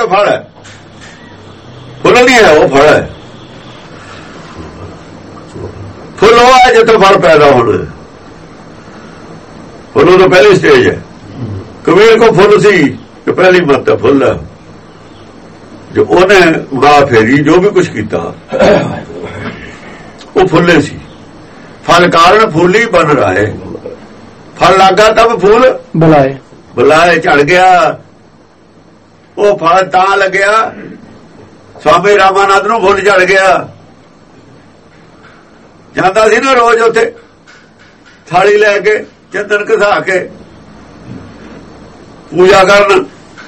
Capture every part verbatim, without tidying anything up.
ਫਲ ਹੈ, ਫੁੱਲ ਨਹੀਂ ਹੈ, ਉਹ ਫਲ ਹੈ। ਫੁੱਲ ਉਹ ਹੈ ਜਿੱਥੋਂ ਫਲ ਪੈਦਾ ਹੋਣਾ, ਫੁੱਲ ਤੋਂ ਪਹਿਲੀ ਸਟੇਜ ਹੈ। ਕਬੀਰ ਕੋ ਫੁੱਲ ਸੀ ਕਿ ਪਹਿਲੀ ਮੱਤ ਹੈ, ਫੁੱਲ ਹੈ ਜੋ ਉਹਨੇ ਮਾਂ ਫੇਰੀ, ਜੋ ਵੀ ਕੁਛ ਕੀਤਾ ਉਹ ਫੁੱਲੇ ਸੀ। ਫਲ ਕਾਰਨ ਫੁੱਲ ਹੀ ਬਨ ਰਹਾ ਹੈ, ਫਲ ਲੱਗਾ ਤਬ ਫੁੱਲ ਬੁਲਾਏ, ਬੁਲਾਏ ਝੜ ਗਿਆ। ਉਹ ਫਲ ਤਾਂ ਲੱਗਿਆ, ਸਵਾਮੀ ਰਾਮਾਨੰਦ ਨੂੰ ਫੁੱਲ ਝੜ ਗਿਆ। ਜਾਂਦਾ ਸੀ ਨਾ ਰੋਜ਼ ਉੱਥੇ ਥਾਲੀ ਲੈ ਕੇ ਚੰਦਨ ਘਸਾ ਕੇ ਪੂਜਾ ਕਰਨ,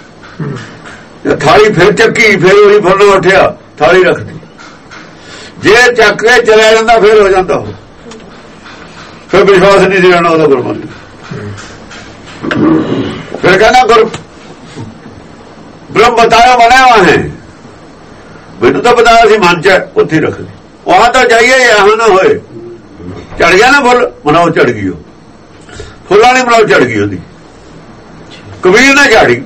ਥਾਲੀ ਫਿਰ ਚੱਕੀ, ਫਿਰ ਉਹੀ ਫੁੱਲ ਉੱਠਿਆ, ਥਾਲੀ ਰੱਖਦੀ, ਜੇ ਚੱਕ ਕੇ ਚਲਿਆ ਜਾਂਦਾ ਫਿਰ ਹੋ ਜਾਂਦਾ ਉਹ, ਫਿਰ ਵਿਸ਼ਵਾਸ ਨਹੀਂ ਸੀ ਰਹਿਣਾ ਉਹਦਾ ਗੁਰਬਾਣੀ। ਫਿਰ ਕਹਿੰਦਾ ਗੁਰ ਬ੍ਰਹਮ ਬਤਾਇਆ ਬਣਿਆ ਵਾ ਹੈ, ਮੈਨੂੰ ਤਾਂ ਬਤਾਇਆ ਸੀ ਮਨ ਚ, ਉੱਥੇ ਰੱਖ ਲਈ। ਵਹਾਂ ਤਾਂ ਜਾਈਏ ਯਹਾਂ ਨਾ ਹੋਏ। ਝੜ ਗਿਆ ਨਾ ਫੁੱਲ, ਮਨਾਓ ਝੜ ਗਈ, ਉਹ ਫੁੱਲਾਂ ਨੇ ਮਨਾਓ ਝੜ ਗਈ ਉਹਦੀ। ਕਬੀਰ ਨੇ ਝਾੜੀ,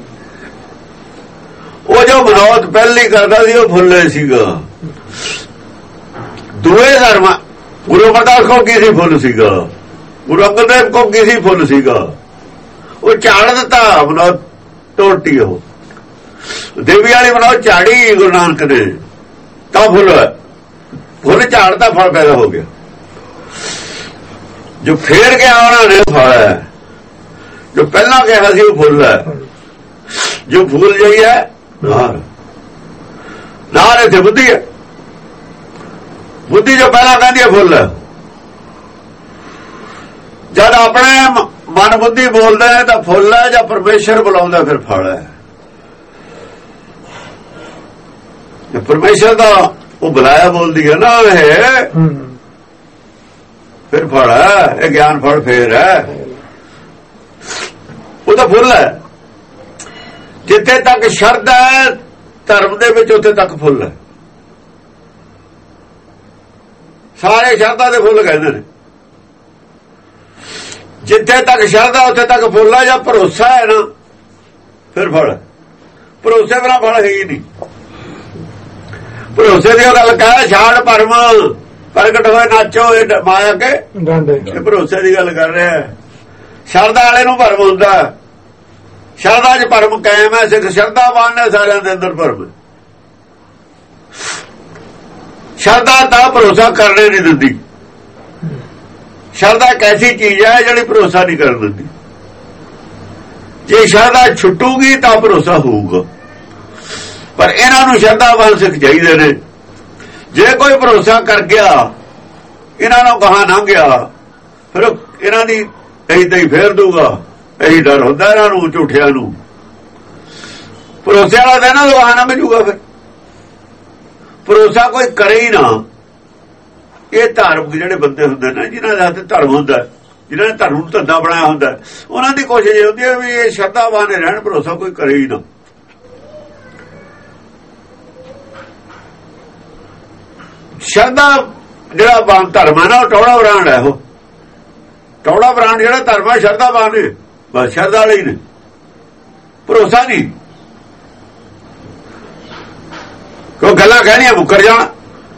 ਉਹ ਜੋ ਮਨੌਤ ਪਹਿਲੀ ਕਰਦਾ ਸੀ ਉਹ ਫੁੱਲੇ ਸੀਗਾ। ਦੂਏ ਧਰਮ ਗੁਰੂ ਅਮਰਦਾਸ ਕੋ ਕੀ ਸੀ, ਫੁੱਲ ਸੀਗਾ। ਗੁਰੂ ਅੰਗਦ ਦੇਵ ਕੋ ਕੀ ਸੀ, ਫੁੱਲ ਸੀਗਾ। ਉਹ ਝਾੜ ਦਿੱਤਾ, ਮਨੌਤ ਤੋੜਤੀ। ਉਹ ਦੇਵੀ ਵਾਲੀ ਮਨੌਤ ਝਾੜੀ ਗੁਰੂ ਨਾਨਕ ਨੇ, ਤਾਂ ਫੁੱਲ ਹੈ। ਫੁੱਲ ਝਾੜਦਾ, ਫਲ ਪੈਦਾ ਹੋ ਗਿਆ। ਜੋ ਫੇਰ ਗਿਆ ਉਹਨਾਂ ਨੇ ਫਲ ਹੈ, ਜੋ ਪਹਿਲਾਂ ਕਿਹਾ ਸੀ ਉਹ ਫੁੱਲ ਹੈ। ਜੋ ਫੁੱਲ ਜਾਈ ਹੈ ਨਾਰ, ਨਾਰ ਇੱਥੇ ਬੁੱਧੀ ਹੈ। ਬੁੱਧੀ ਜੋ ਪਹਿਲਾਂ ਕਹਿੰਦੀ ਹੈ ਫੁੱਲ ਹੈ। ਜਦ ਆਪਣੇ ਮਨ ਬੁੱਧੀ ਬੋਲਦਾ ਹੈ ਤਾਂ ਫੁੱਲ ਹੈ, ਜਾਂ ਪਰਮੇਸ਼ਰ ਬੁਲਾਉਂਦਾ ਫਿਰ ਫਲ ਹੈ। ਪਰਮੇਸ਼ਰ ਦਾ ਉਹ ਬੁਲਾਇਆ ਬੋਲਦੀ ਹੈ ਨਾ, ਇਹ ਫਿਰ ਫਲ ਹੈ। ਇਹ ਗਿਆਨ ਫਲ ਫੇਰ ਹੈ, ਉਹ ਤਾਂ ਫੁੱਲ ਹੈ। ਜਿੱਥੇ ਤੱਕ ਸ਼ਰਧਾ ਹੈ ਧਰਮ ਦੇ ਵਿੱਚ, ਉੱਥੇ ਤੱਕ ਫੁੱਲ ਹੈ। ਸਾਰੇ ਸ਼ਰਧਾ ਦੇ ਫੁੱਲ ਕਹਿੰਦੇ ਨੇ। ਜਿੱਥੇ ਤੱਕ ਸ਼ਰਧਾ ਉੱਥੇ ਤੱਕ ਫੁੱਲ ਹੈ। ਜਾਂ ਭਰੋਸਾ ਹੈ ਨਾ, ਫਿਰ ਫਲ ਹੈ। ਭਰੋਸੇ ਬਿਨਾਂ ਫਲ ਹੈ ਹੀ ਨਹੀਂ। ਭਰੋਸੇ ਦੀ ਗੱਲ ਕਹਿ, ਛਾੜ ਭਰਮ ਪ੍ਰਗਟ ਹੋਏ ਨਾਚੋ, ਇਹ ਮਾਇਆ ਕੇ ਇਹ ਭਰੋਸੇ ਦੀ ਗੱਲ ਕਰ ਰਿਹਾ। ਸ਼ਰਧਾ ਵਾਲੇ ਨੂੰ ਭਰਮ ਹੁੰਦਾ, ਸ਼ਰਧਾ 'ਚ ਭਰਮ ਕਾਇਮ ਹੈ। ਸਿੱਖ ਸ਼ਰਧਾਵਾਨ ਨੇ, ਸਾਰਿਆਂ ਦੇ ਅੰਦਰ ਭਰਮ। ਸ਼ਰਧਾ ਤਾਂ ਭਰੋਸਾ ਕਰਨੇ ਨਹੀਂ ਦਿੰਦੀ। ਸ਼ਰਧਾ ਇੱਕ ਐਸੀ ਚੀਜ਼ ਹੈ ਜਿਹੜੀ ਭਰੋਸਾ ਨਹੀਂ ਕਰਨ ਦਿੰਦੀ। ਜੇ ਸ਼ਰਧਾ ਛੁੱਟੂਗੀ ਤਾਂ ਭਰੋਸਾ ਹੋਊਗਾ। ਪਰ ਇਹਨਾਂ ਨੂੰ ਸ਼ਰਧਾਵਾਨ ਸਿੱਖ ਚਾਹੀਦੇ ਨੇ। ਜੇ ਕੋਈ ਭਰੋਸਾ ਕਰ ਗਿਆ, ਇਹਨਾਂ ਨੂੰ ਗਾਹਾਂ ਨਾ ਗਿਆ, ਫਿਰ ਇਹਨਾਂ ਦੀ ਇਹੀ ਤਾਂ ਹੀ ਫੇਰ ਦੂਗਾ। ਇਹੀ ਡਰ ਹੁੰਦਾ ਇਹਨਾਂ ਨੂੰ, ਝੂਠਿਆਂ ਨੂੰ। ਭਰੋਸੇ ਵਾਲਾ ਤਾਂ ਇਹਨਾਂ ਨੂੰ ਗਾਹਾਂ ਨਾ ਮਿਲੂਗਾ। ਫਿਰ ਭਰੋਸਾ ਕੋਈ ਕਰੇ ਹੀ ਨਾ। ਇਹ ਧਾਰਮਿਕ ਜਿਹੜੇ ਬੰਦੇ ਹੁੰਦੇ ਨੇ, ਜਿਨ੍ਹਾਂ ਦੇ ਹੱਥ ਧਰਮ ਹੁੰਦਾ, ਜਿਨ੍ਹਾਂ ਨੇ ਧਰਮ ਨੂੰ ਧੰਦਾ ਬਣਾਇਆ ਹੁੰਦਾ, ਉਹਨਾਂ ਦੀ ਕੋਸ਼ਿਸ਼ ਇਹ ਹੁੰਦੀ ਹੈ ਵੀ ਇਹ ਸ਼ਰਧਾਵਾਨ ਰਹਿਣ, ਭਰੋਸਾ ਕੋਈ ਕਰੇ ਹੀ ਨਾ। ਸ਼ਰਧਾ ਜਿਹੜਾ ਬਾਣ ਧਰਮ ਹੈ ਨਾ, ਉਹ ਟੌੜਾ ਬਰਾਂਡ ਹੈ। ਉਹ ਟੌੜਾ ਬਰਾਂਡ ਜਿਹੜਾ ਧਰਮ ਹੈ, ਸ਼ਰਧਾਵਾਨ ਨੇ, ਬਸ ਸ਼ਰਧਾ ਵਾਲੇ ਹੀ ਨੇ, ਭਰੋਸਾ ਨਹੀਂ। ਕੋਈ ਗੱਲਾਂ ਕਹਿਣੀਆਂ ਮੁੱਕਰ ਜਾਣਾ।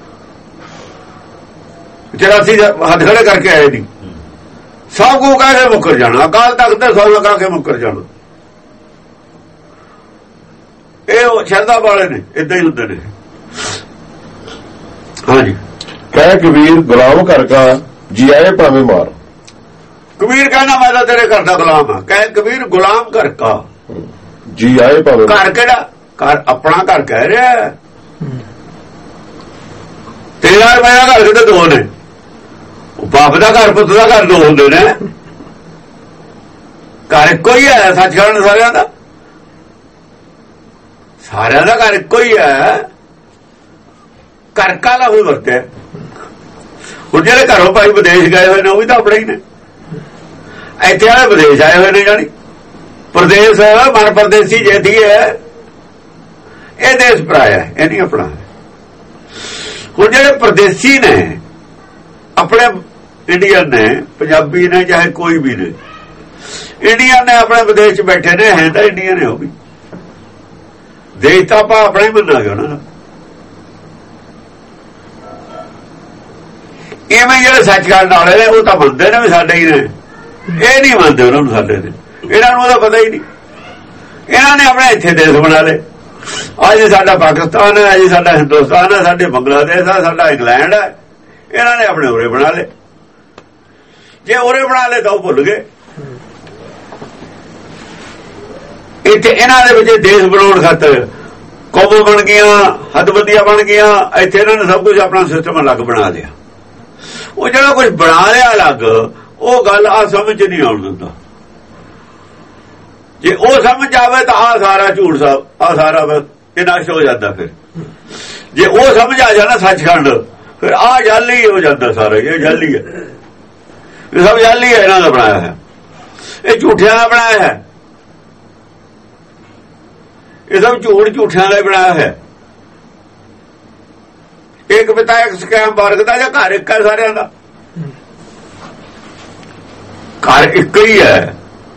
ਚੁਰਾਸੀ ਹੱਥ ਖੜੇ ਕਰਕੇ ਆਏ ਨਹੀਂ, ਸਭ ਕੋ ਕਹਿ ਕੇ ਮੁੱਕਰ ਜਾਣਾ। ਅਕਾਲ ਤਖਤ ਤੇ ਸੌ ਲਗਾ ਕੇ ਮੁੱਕਰ ਜਾਣਾ। ਇਹ ਸ਼ਰਧਾ ਵਾਲੇ ਨੇ, ਏਦਾਂ ਹੀ ਹੁੰਦੇ ਨੇ। ਹਾਂਜੀ, ਕਹਿ ਕਬੀਰ ਗੁਲਾਮ ਘਰ ਕਾ ਜੀ ਆਏ ਭਾਵੇਂ ਮਾਰ। ਕਬੀਰ ਕਹਿੰਦਾ ਮੈਂ ਤਾਂ ਤੇਰੇ ਘਰ ਦਾ ਗੁਲਾਮ ਹਾਂ। ਕਹਿ ਕਬੀਰ ਗੁਲਾਮ ਘਰ ਕਾ ਜੀ ਆਏ ਭਾਵੇਂ। ਘਰ ਕਿਹੜਾ? ਘਰ ਆਪਣਾ ਘਰ ਕਹਿ ਰਿਹਾ। ਤੇਰਾ ਮੇਰਾ ਘਰ ਕਿਤੇ ਦੋ ਨੇ। ਬਾਪ ਦਾ ਘਰ, ਪੁੱਤ ਦਾ ਘਰ ਦੋ ਹੁੰਦੇ ਨੇ। ਘਰ ਇੱਕੋ ਹੀ ਹੈ ਸੱਚਖੰਡ ਸਾਰਿਆਂ ਦਾ। ਸਾਰਿਆਂ ਦਾ ਘਰ ਇੱਕੋ ਹੀ ਹੈ। ਘਰ ਕਾਲਾ ਹੋਈ ਵਰਤਿਆ। ਹੁਣ ਜਿਹੜੇ ਘਰੋਂ ਭਾਈ ਵਿਦੇਸ਼ ਗਏ ਹੋਏ ਨੇ, ਉਹ ਵੀ ਤਾਂ ਆਪਣੇ ਹੀ ਨੇ। ਇੱਥੇ ਵਾਲੇ ਵਿਦੇਸ਼ ਆਏ ਹੋਏ ਨੇ, ਜਾਣੀ ਪ੍ਰਦੇਸ਼ ਮਨ ਪਰਦੇਸੀ ਜੇਤੀ ਹੈ। ਇਹ ਦੇਸ਼ ਪਰਾਇਆ, ਇਹ ਨਹੀਂ ਆਪਣਾ। ਹੁਣ ਜਿਹੜੇ ਪਰਦੇਸੀ ਨੇ, ਆਪਣੇ ਇੰਡੀਅਨ ਨੇ, ਪੰਜਾਬੀ ਨੇ, ਚਾਹੇ ਕੋਈ ਵੀ ਨੇ, ਇੰਡੀਅਨ ਨੇ ਆਪਣੇ ਵਿਦੇਸ਼ ਚ ਬੈਠੇ ਨੇ, ਹੈ ਤਾਂ ਇੰਡੀਅਨ ਨੇ। ਉਹ ਵੀ ਦੇਸ਼ ਤਾਂ ਆਪਾਂ ਆਪਣਾ ਹੀ ਮੰਨਾਂਗੇ ਉਹਨਾਂ ਦਾ। ਇਵੇਂ ਜਿਹੜੇ ਸੱਚਖੰਡ ਵਾਲੇ ਨੇ ਉਹ ਤਾਂ ਮੰਨਦੇ ਨੇ ਵੀ ਸਾਡੇ ਹੀ ਨੇ, ਇਹ ਨਹੀਂ ਮੰਨਦੇ ਉਹਨਾਂ ਨੂੰ ਸਾਡੇ ਨੇ। ਇਹਨਾਂ ਨੂੰ ਉਹਦਾ ਪਤਾ ਹੀ ਨਹੀਂ। ਇਹਨਾਂ ਨੇ ਆਪਣੇ ਇੱਥੇ ਦੇਸ਼ ਬਣਾ ਲਏ। ਅੱਜ ਸਾਡਾ ਪਾਕਿਸਤਾਨ ਹੈ, ਅੱਜ ਸਾਡਾ ਹਿੰਦੁਸਤਾਨ ਹੈ, ਸਾਡੇ ਬੰਗਲਾਦੇਸ਼ ਹੈ, ਸਾਡਾ ਇੰਗਲੈਂਡ ਹੈ। ਇਹਨਾਂ ਨੇ ਆਪਣੇ ਉਰੇ ਬਣਾ ਲਏ। ਜੇ ਉਰੇ ਬਣਾ ਲਏ ਤਾਂ ਉਹ ਭੁੱਲ ਗਏ। ਇੱਥੇ ਇਹਨਾਂ ਦੇ ਵਿੱਚ ਦੇਸ਼ ਬਣਾਉਣ ਖਾਤਰ ਕੌਮਾਂ ਬਣ ਗਈਆਂ, ਹੱਦਬੰਦੀਆਂ ਬਣ ਗਈਆਂ। ਇੱਥੇ ਇਹਨਾਂ ਨੇ ਸਭ ਕੁਝ ਆਪਣਾ ਸਿਸਟਮ ਅਲੱਗ ਬਣਾ ਲਿਆ। ਉਹ ਜਿਹੜਾ ਕੁਝ ਬਣਾ ਲਿਆ ਅਲੱਗ, ਉਹ ਗੱਲ ਆ ਸਮਝ ਨਹੀਂ ਆਉਣ ਦਿੰਦਾ। ਜੇ ਉਹ ਸਮਝ ਆਵੇ ਤਾਂ ਆ ਸਾਰਾ ਝੂਠ ਸਾਹਿਬ, ਆ ਸਾਰਾ ਇਹ ਨਸ਼ਟ ਹੋ ਜਾਂਦਾ। ਫਿਰ ਜੇ ਉਹ ਸਮਝ ਆ ਜਾਣਾ ਸੱਚਖੰਡ, ਫਿਰ ਆ ਜਾਲੀ ਹੋ ਜਾਂਦਾ ਸਾਰਾ। ਇਹ ਜਾਲੀ ਹੈ, ਇਹ ਸਭ ਜਾਲੀ ਹੈ, ਇਹਨਾਂ ਦਾ ਬਣਾਇਆ ਹੈ, ਇਹ ਝੂਠਿਆਂ ਦਾ ਬਣਾਇਆ ਹੈ, ਇਹ ਸਭ ਝੂਠ ਝੂਠਿਆਂ ਦਾ ਬਣਾਇਆ ਹੈ। ਇੱਕ ਪਿਤਾ ਇੱਕ ਸਕੈਮ ਵਰਗਦਾ ਜਾਂ ਘਰ ਇੱਕ ਹੈ ਸਾਰਿਆਂ ਦਾ? ਘਰ ਇੱਕ ਹੀ ਹੈ।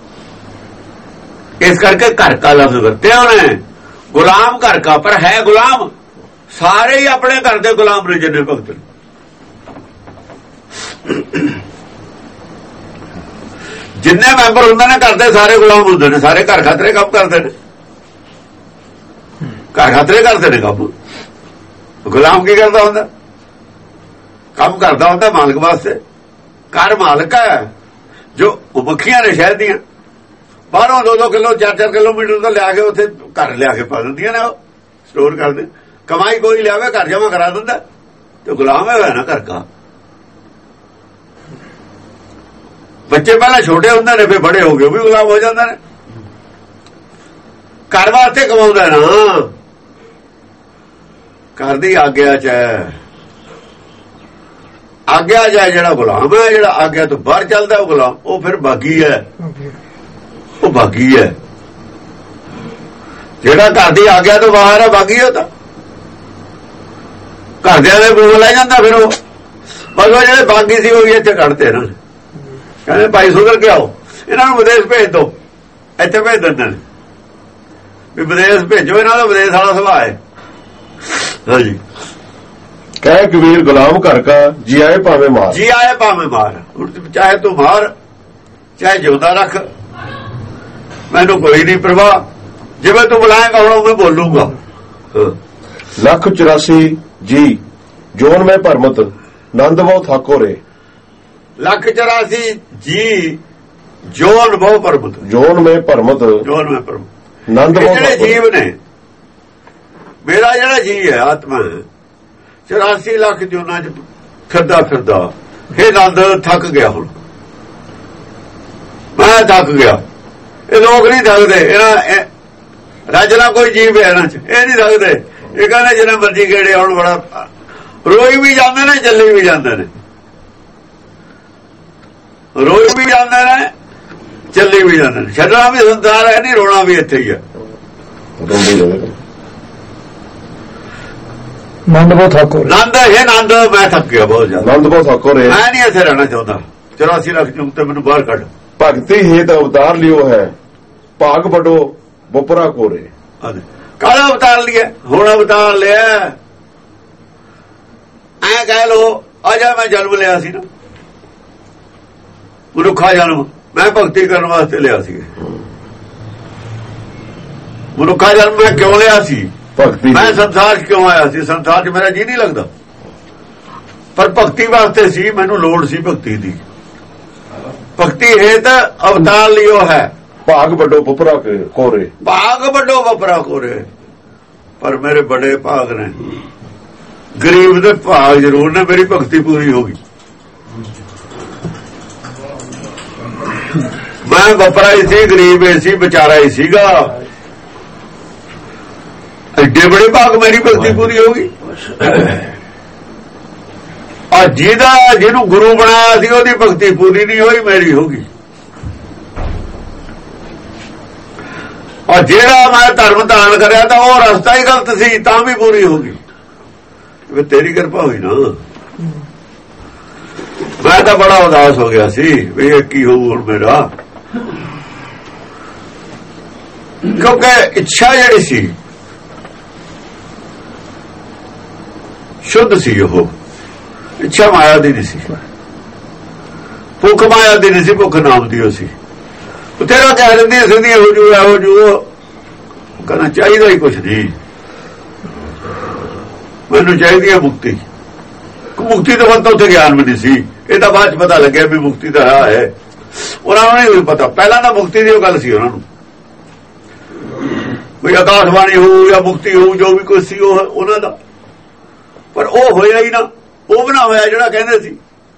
ਇਸ ਕਰਕੇ ਘਰ ਕਾ ਲਫ਼ਜ਼ ਵਰਤਿਆ ਉਹਨੇ, ਗੁਲਾਮ ਘਰ ਕਾ, ਪਰ ਹੈ ਗੁਲਾਮ। ਸਾਰੇ ਹੀ ਆਪਣੇ ਘਰ ਦੇ ਗੁਲਾਮ ਨੇ ਜਿੰਨੇ ਭਗਤ ਨੇ। ਜਿੰਨੇ ਮੈਂਬਰ ਹੁੰਦੇ ਨੇ ਘਰ ਦੇ ਸਾਰੇ ਗੁਲਾਮ ਹੁੰਦੇ ਨੇ। ਸਾਰੇ ਘਰ ਖਾਤਰੇ ਕੰਮ ਕਰਦੇ ਨੇ, ਘਰ ਖਾਤਰੇ ਕਰਦੇ ਨੇ ਕੰਮ। ਗੁਲਾਮ ਕੀ ਕਰਦਾ ਹੁੰਦਾ? ਕੰਮ ਕਰਦਾ ਹੁੰਦਾ ਮਾਲਕ ਵਾਸਤੇ। ਘਰ ਮਾਲਕ ਹੈ। ਜੋ ਮੱਖੀਆਂ ਨੇ ਸ਼ਹਿਰ ਦੀਆਂ, ਬਾਹਰੋਂ ਦੋ ਦੋ ਕਿਲੋ ਚਾਰ ਚਾਰ ਕਿਲੋਮੀਟਰ ਤੋਂ ਲਿਆ ਕੇ ਉੱਥੇ ਘਰ ਲਿਆ ਕੇ ਪਾ ਦਿੰਦੀਆਂ ਨੇ, ਉਹ ਸਟੋਰ ਕਰਦੇ। ਕਮਾਈ ਕੋਈ ਲਿਆਵੇ ਘਰ ਜਮਾ ਕਰਾ ਦਿੰਦਾ, ਤੇ ਗੁਲਾਮ ਹੈ ਨਾ ਘਰ ਦਾ। ਬੱਚੇ ਪਹਿਲਾਂ ਛੋਟੇ ਹੁੰਦੇ ਨੇ, ਫਿਰ ਬੜੇ ਹੋ ਗਏ ਉਹ ਵੀ ਗੁਲਾਮ ਹੋ ਜਾਂਦੇ ਨੇ। ਘਰ ਵਾਸਤੇ ਕਮਾਉਂਦਾ ਨਾ, ਘਰ ਦੀ ਆਗਿਆ ਚ ਹੈ। ਆਗਿਆ ਚ ਜਿਹੜਾ ਗੁਲਾਮ ਹੈ, ਜਿਹੜਾ ਆਗਿਆ ਤੋਂ ਬਾਹਰ ਚੱਲਦਾ ਉਹ ਗੁਲਾਮ, ਉਹ ਫਿਰ ਬਾਗੀ ਹੈ। ਉਹ ਬਾਗੀ ਹੈ। ਜਿਹੜਾ ਘਰ ਦੀ ਆਗਿਆ ਤੋਂ ਬਾਹਰ ਹੈ ਬਾਗੀ ਹੈ। ਤਾਂ ਘਰਦਿਆਂ ਦੇ ਮੂੰਹ ਲੈ ਜਾਂਦਾ ਫਿਰ ਉਹ। ਬਸ ਉਹ ਜਿਹੜੇ ਬਾਗੀ ਸੀ ਉਹ ਵੀ ਇੱਥੇ ਕੱਢਦੇ ਇਹਨਾਂ ਨੇ। ਕਹਿੰਦੇ ਭਾਈ ਸੁਧਰ ਕੇ ਆਓ, ਇਹਨਾਂ ਨੂੰ ਵਿਦੇਸ਼ ਭੇਜ ਦਿਓ। ਇੱਥੇ ਭੇਜ ਦਿੰਦੇ ਨੇ ਵੀ ਵਿਦੇਸ਼ ਭੇਜੋ, ਇਹਨਾਂ ਦਾ ਵਿਦੇਸ਼ ਵਾਲਾ ਸੁਭਾਅ ਹੈ। ਹਾਂਜੀ, ਕਹਿ ਕਬੀਰ ਗੁਲਾਮ ਘਰ ਕਾ, ਜੀ ਆਏ ਭਾਵੇਂ ਮਾਰ। ਜੀ ਆਏ ਭਾਵੇਂ ਮਾਰ। ਚਾਹੇ ਤੂੰ ਮਾਰ, ਚਾਹੇ ਜਿਉਂਦਾ ਰੱਖ, ਮੈਨੂੰ ਕੋਈ ਨਹੀਂ ਪ੍ਰਵਾਹ। ਜਿਵੇਂ ਤੂੰ ਬੁਲਾਏਗਾ ਹੁਣ ਮੈਂ ਬੋਲੂਗਾ। ਲੱਖ ਚੁਰਾਸੀ ਜੀ ਜੋਨ ਮੈਂ ਭਰਮਤ, ਨੰਦ ਬਹੁ ਥਾਕੋ ਰੇ। ਲੱਖ ਚੁਰਾਸੀ ਜੀ ਜੋਨ ਬਹੁ ਭਰਮਤ, ਜੋਨ ਮੈਂ ਭਰਮਤ, ਜੋਨ ਮੈਂ ਭਰਮਤ। ਨੰਦ ਬਹੁ ਜਿਹੜੇ ਜੀਵ ਨੇ, ਮੇਰਾ ਜਿਹੜਾ ਜੀ ਹੈ ਆਤਮਾ, ਚੁਰਾਸੀ ਲੱਖ ਜੋਨਾਂ ਚ ਫਿਰਦਾ ਫਿਰਦਾ ਇਹ ਨੰਦ ਥੱਕ ਗਿਆ। ਹੁਣ ਮੈਂ ਥੱਕ ਗਿਆ। ਇਹ ਲੋਕ ਨਹੀਂ ਥੱਕਦੇ। ਇਹਨਾਂ ਰਾਜਲਾ ਕੋਈ ਜੀਵ ਹੈ ਇਹਨਾਂ ਚ, ਇਹ ਨਹੀਂ ਥੱਕਦੇ। ਇਹ ਕਹਿੰਦੇ ਜਿਹਨਾਂ ਮਰਜੀ ਗੇੜੇ ਹੁਣ ਬੜਾ ਰੋਈ ਵੀ ਜਾਂਦੇ ਨੇ, ਚੱਲੀ ਵੀ ਜਾਂਦੇ ਨੇ। ਰੋਈ ਵੀ ਜਾਂਦੇ ਨੇ, ਚੱਲੀ ਵੀ ਜਾਂਦੇ ਨੇ। ਛੱਡਣਾ ਵੀ ਸੰਸਾਰ ਹੈ, ਨਹੀਂ ਰੋਣਾ ਵੀ ਇੱਥੇ ਹੀ ਹੈ। ਨੰਦ ਬਹੁਤ ਥੱਕੋ ਨੰਦ ਹੈ, ਨੰਦ ਮੈਂ ਥੱਕ ਗਿਆ ਬਹੁਤ ਜ਼ਿਆਦਾ। ਨੰਦ ਬਹੁਤ ਥਾਕੋ ਰੇ। ਮੈਂ ਨਹੀਂ ਇੱਥੇ ਰਹਿਣਾ ਚਾਹੁੰਦਾ। ਚੁਰਾਸੀ ਲੱਖ ਚੁੰਮ ਤੇ ਮੈਨੂੰ ਬਾਹਰ ਕੱਢ। ਭਗਤੀ ਹੇਤ ਅਵਤਾਰ ਲਿਓ ਹੈ, ਭਾਗ ਵੱਡੋ ਬੁਪਰਾ ਕੋਰੇ। ਕਾਹਦਾ ਅਵਤਾਰ ਲਿਆ? ਹੁਣ ਅਵਤਾਰ ਲਿਆ। ਐ ਕਹਿ ਲੋ ਅਜਾ ਮੈਂ ਜਨਮ ਲਿਆ ਸੀ ਨਾ, ਮਨੁੱਖਾ ਜਨਮ ਮੈਂ ਭਗਤੀ ਕਰਨ ਵਾਸਤੇ ਲਿਆ ਸੀ। ਮਨੁੱਖਾ ਜਨਮ ਮੈਂ ਕਿਉਂ ਲਿਆ ਸੀ? ਭਗਤੀ। ਮੈਂ ਸੰਸਾਰ 'ਚ ਕਿਉਂ ਆਇਆ ਸੀ? ਸੰਸਾਰ 'ਚ ਮੇਰਾ ਜੀ ਨਹੀਂ ਲੱਗਦਾ, ਪਰ ਭਗਤੀ ਵਾਸਤੇ ਸੀ। ਮੈਨੂੰ ਲੋੜ ਸੀ ਭਗਤੀ ਦੀ। ਭਗਤੀ ਹੇਤ ਅਵਤਾਰ ਲਿਓ ਹੈ, ਭਾਗ ਵੱਡੋ ਬੁਪਰਾ ਕੋਰੇ। ਭਾਗ ਵੱਡੋ ਬਪਰਾ ਕੋਰੇ। ਪਰ ਮੇਰੇ ਬੜੇ ਭਾਗ ਨੇ। ਗਰੀਬ ਦੇ ਭਾਗ ਜ਼ਰੂਰ ਨੇ। ਮੇਰੀ ਭਗਤੀ ਪੂਰੀ ਹੋ ਗਈ। ਮੈਂ ਬਪਰਾ ਹੀ ਸੀ, ਗਰੀਬ ਹੀ ਸੀ, ਵਿਚਾਰਾ ਹੀ ਸੀਗਾ। ਐਡੇ ਬੜੇ ਭਾਗ, ਮੇਰੀ ਭਗਤੀ ਪੂਰੀ ਹੋ ਗਈ। ਆ ਜਿਹਦਾ ਜਿਹਨੂੰ ਗੁਰੂ ਬਣਾਇਆ ਸੀ ਉਹਦੀ ਭਗਤੀ ਪੂਰੀ ਨਹੀਂ ਹੋਈ, ਮੇਰੀ ਹੋ ਗਈ। ਔਰ ਜਿਹੜਾ ਮੈਂ ਧਰਮ ਧਾਰਨ ਕਰਿਆ ਤਾਂ ਉਹ ਰਸਤਾ ਹੀ ਗਲਤ ਸੀ, ਤਾਂ ਵੀ ਪੂਰੀ ਹੋ ਗਈ। ਵੀ ਤੇਰੀ ਕਿਰਪਾ ਹੋਈ ਨਾ। ਮੈਂ ਤਾਂ ਬੜਾ ਉਦਾਸ ਹੋ ਗਿਆ ਸੀ ਵੀ ਇਹ ਕੀ ਹੋਊ ਹੁਣ ਮੇਰਾ। ਕਿਉਂਕਿ ਇੱਛਾ ਜਿਹੜੀ ਸੀ ਸ਼ੁੱਧ ਸੀ। ਉਹ ਇੱਛਾ ਮਾਇਆ ਦੀ ਨਹੀਂ ਸੀ, ਭੁੱਖ ਮਾਇਆ ਦੀ ਨਹੀਂ ਸੀ, ਭੁੱਖ ਨਾਮ ਦੀ ਉਹ ਸੀ। ਤੇਰਾ ਕਹਿ ਦਿੰਦੀ ਸਿੱਧੀ ਹੋ ਜੂ ਇਹੋ ਜੂ, ਕਹਿੰਦਾ ਚਾਹੀਦਾ ਹੀ ਕੁਛ ਨਹੀਂ, ਮੈਨੂੰ ਚਾਹੀਦੀ ਹੈ ਮੁਕਤੀ। ਮੁਕਤੀ ਤੋਂ ਬਾਅਦ ਤਾਂ ਉੱਥੇ ਗਿਆਨ ਵੀ ਨਹੀਂ ਸੀ, ਇਹ ਤਾਂ ਬਾਅਦ ਚ ਪਤਾ ਲੱਗਿਆ ਵੀ ਮੁਕਤੀ ਦਾ ਰਾਹ ਹੈ। ਉਹਨਾਂ ਨੂੰ ਨਹੀਂ ਪਤਾ, ਪਹਿਲਾਂ ਤਾਂ ਮੁਕਤੀ ਦੀ ਉਹ ਗੱਲ ਸੀ ਉਹਨਾਂ ਨੂੰ, ਵੀ ਆਕਾਸ਼ਬਾਣੀ ਹੋਊ ਜਾਂ ਮੁਕਤੀ ਹੋਊ, ਜੋ ਵੀ ਕੁਛ ਸੀ ਉਹ ਉਹਨਾਂ ਦਾ। ਪਰ ਉਹ ਹੋਇਆ ਹੀ ਨਾ, ਉਹ ਬਣਾ ਹੋਇਆ ਜਿਹੜਾ ਕਹਿੰਦੇ ਸੀ।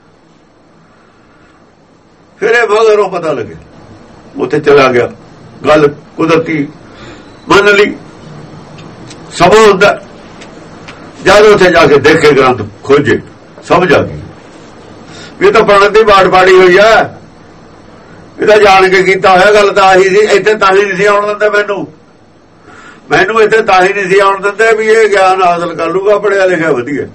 ਫਿਰ ਇਹ ਮਗਰੋਂ ਪਤਾ ਲੱਗਿਆ, ਉੱਥੇ ਚਲਾ ਗਿਆ, ਗੱਲ ਕੁਦਰਤੀ ਮੰਨ ਲਈ। ਸਮਾਂ ਹੁੰਦਾ ਜਦ ਉੱਥੇ ਜਾ ਕੇ ਦੇਖੇ, ਗ੍ਰੰਥ ਖੋਜੇ, ਸਮਝ ਆ ਗਈ ਵੀ ਇਹ ਤਾਂ ਪ੍ਰਣਤ ਦੀ ਬਾੜ ਪਾੜੀ ਹੋਈ ਆ, ਇਹ ਤਾਂ ਜਾਣ ਕੇ ਕੀਤਾ ਹੋਇਆ। ਗੱਲ ਤਾਂ ਆਹੀ ਸੀ, ਇੱਥੇ ਤਾਂ ਹੀ ਨਹੀਂ ਸੀ ਆਉਣ ਦਿੰਦੇ ਮੈਨੂੰ ਮੈਨੂੰ ਇੱਥੇ ਤਾਂ ਹੀ ਨਹੀਂ ਸੀ ਆਉਣ ਦਿੰਦੇ ਵੀ ਇਹ ਗਿਆਨ ਹਾਸਲ ਕਰ ਲੂਗਾ, ਪੜਿਆ ਲਿਖਿਆ ਵਧੀਆ।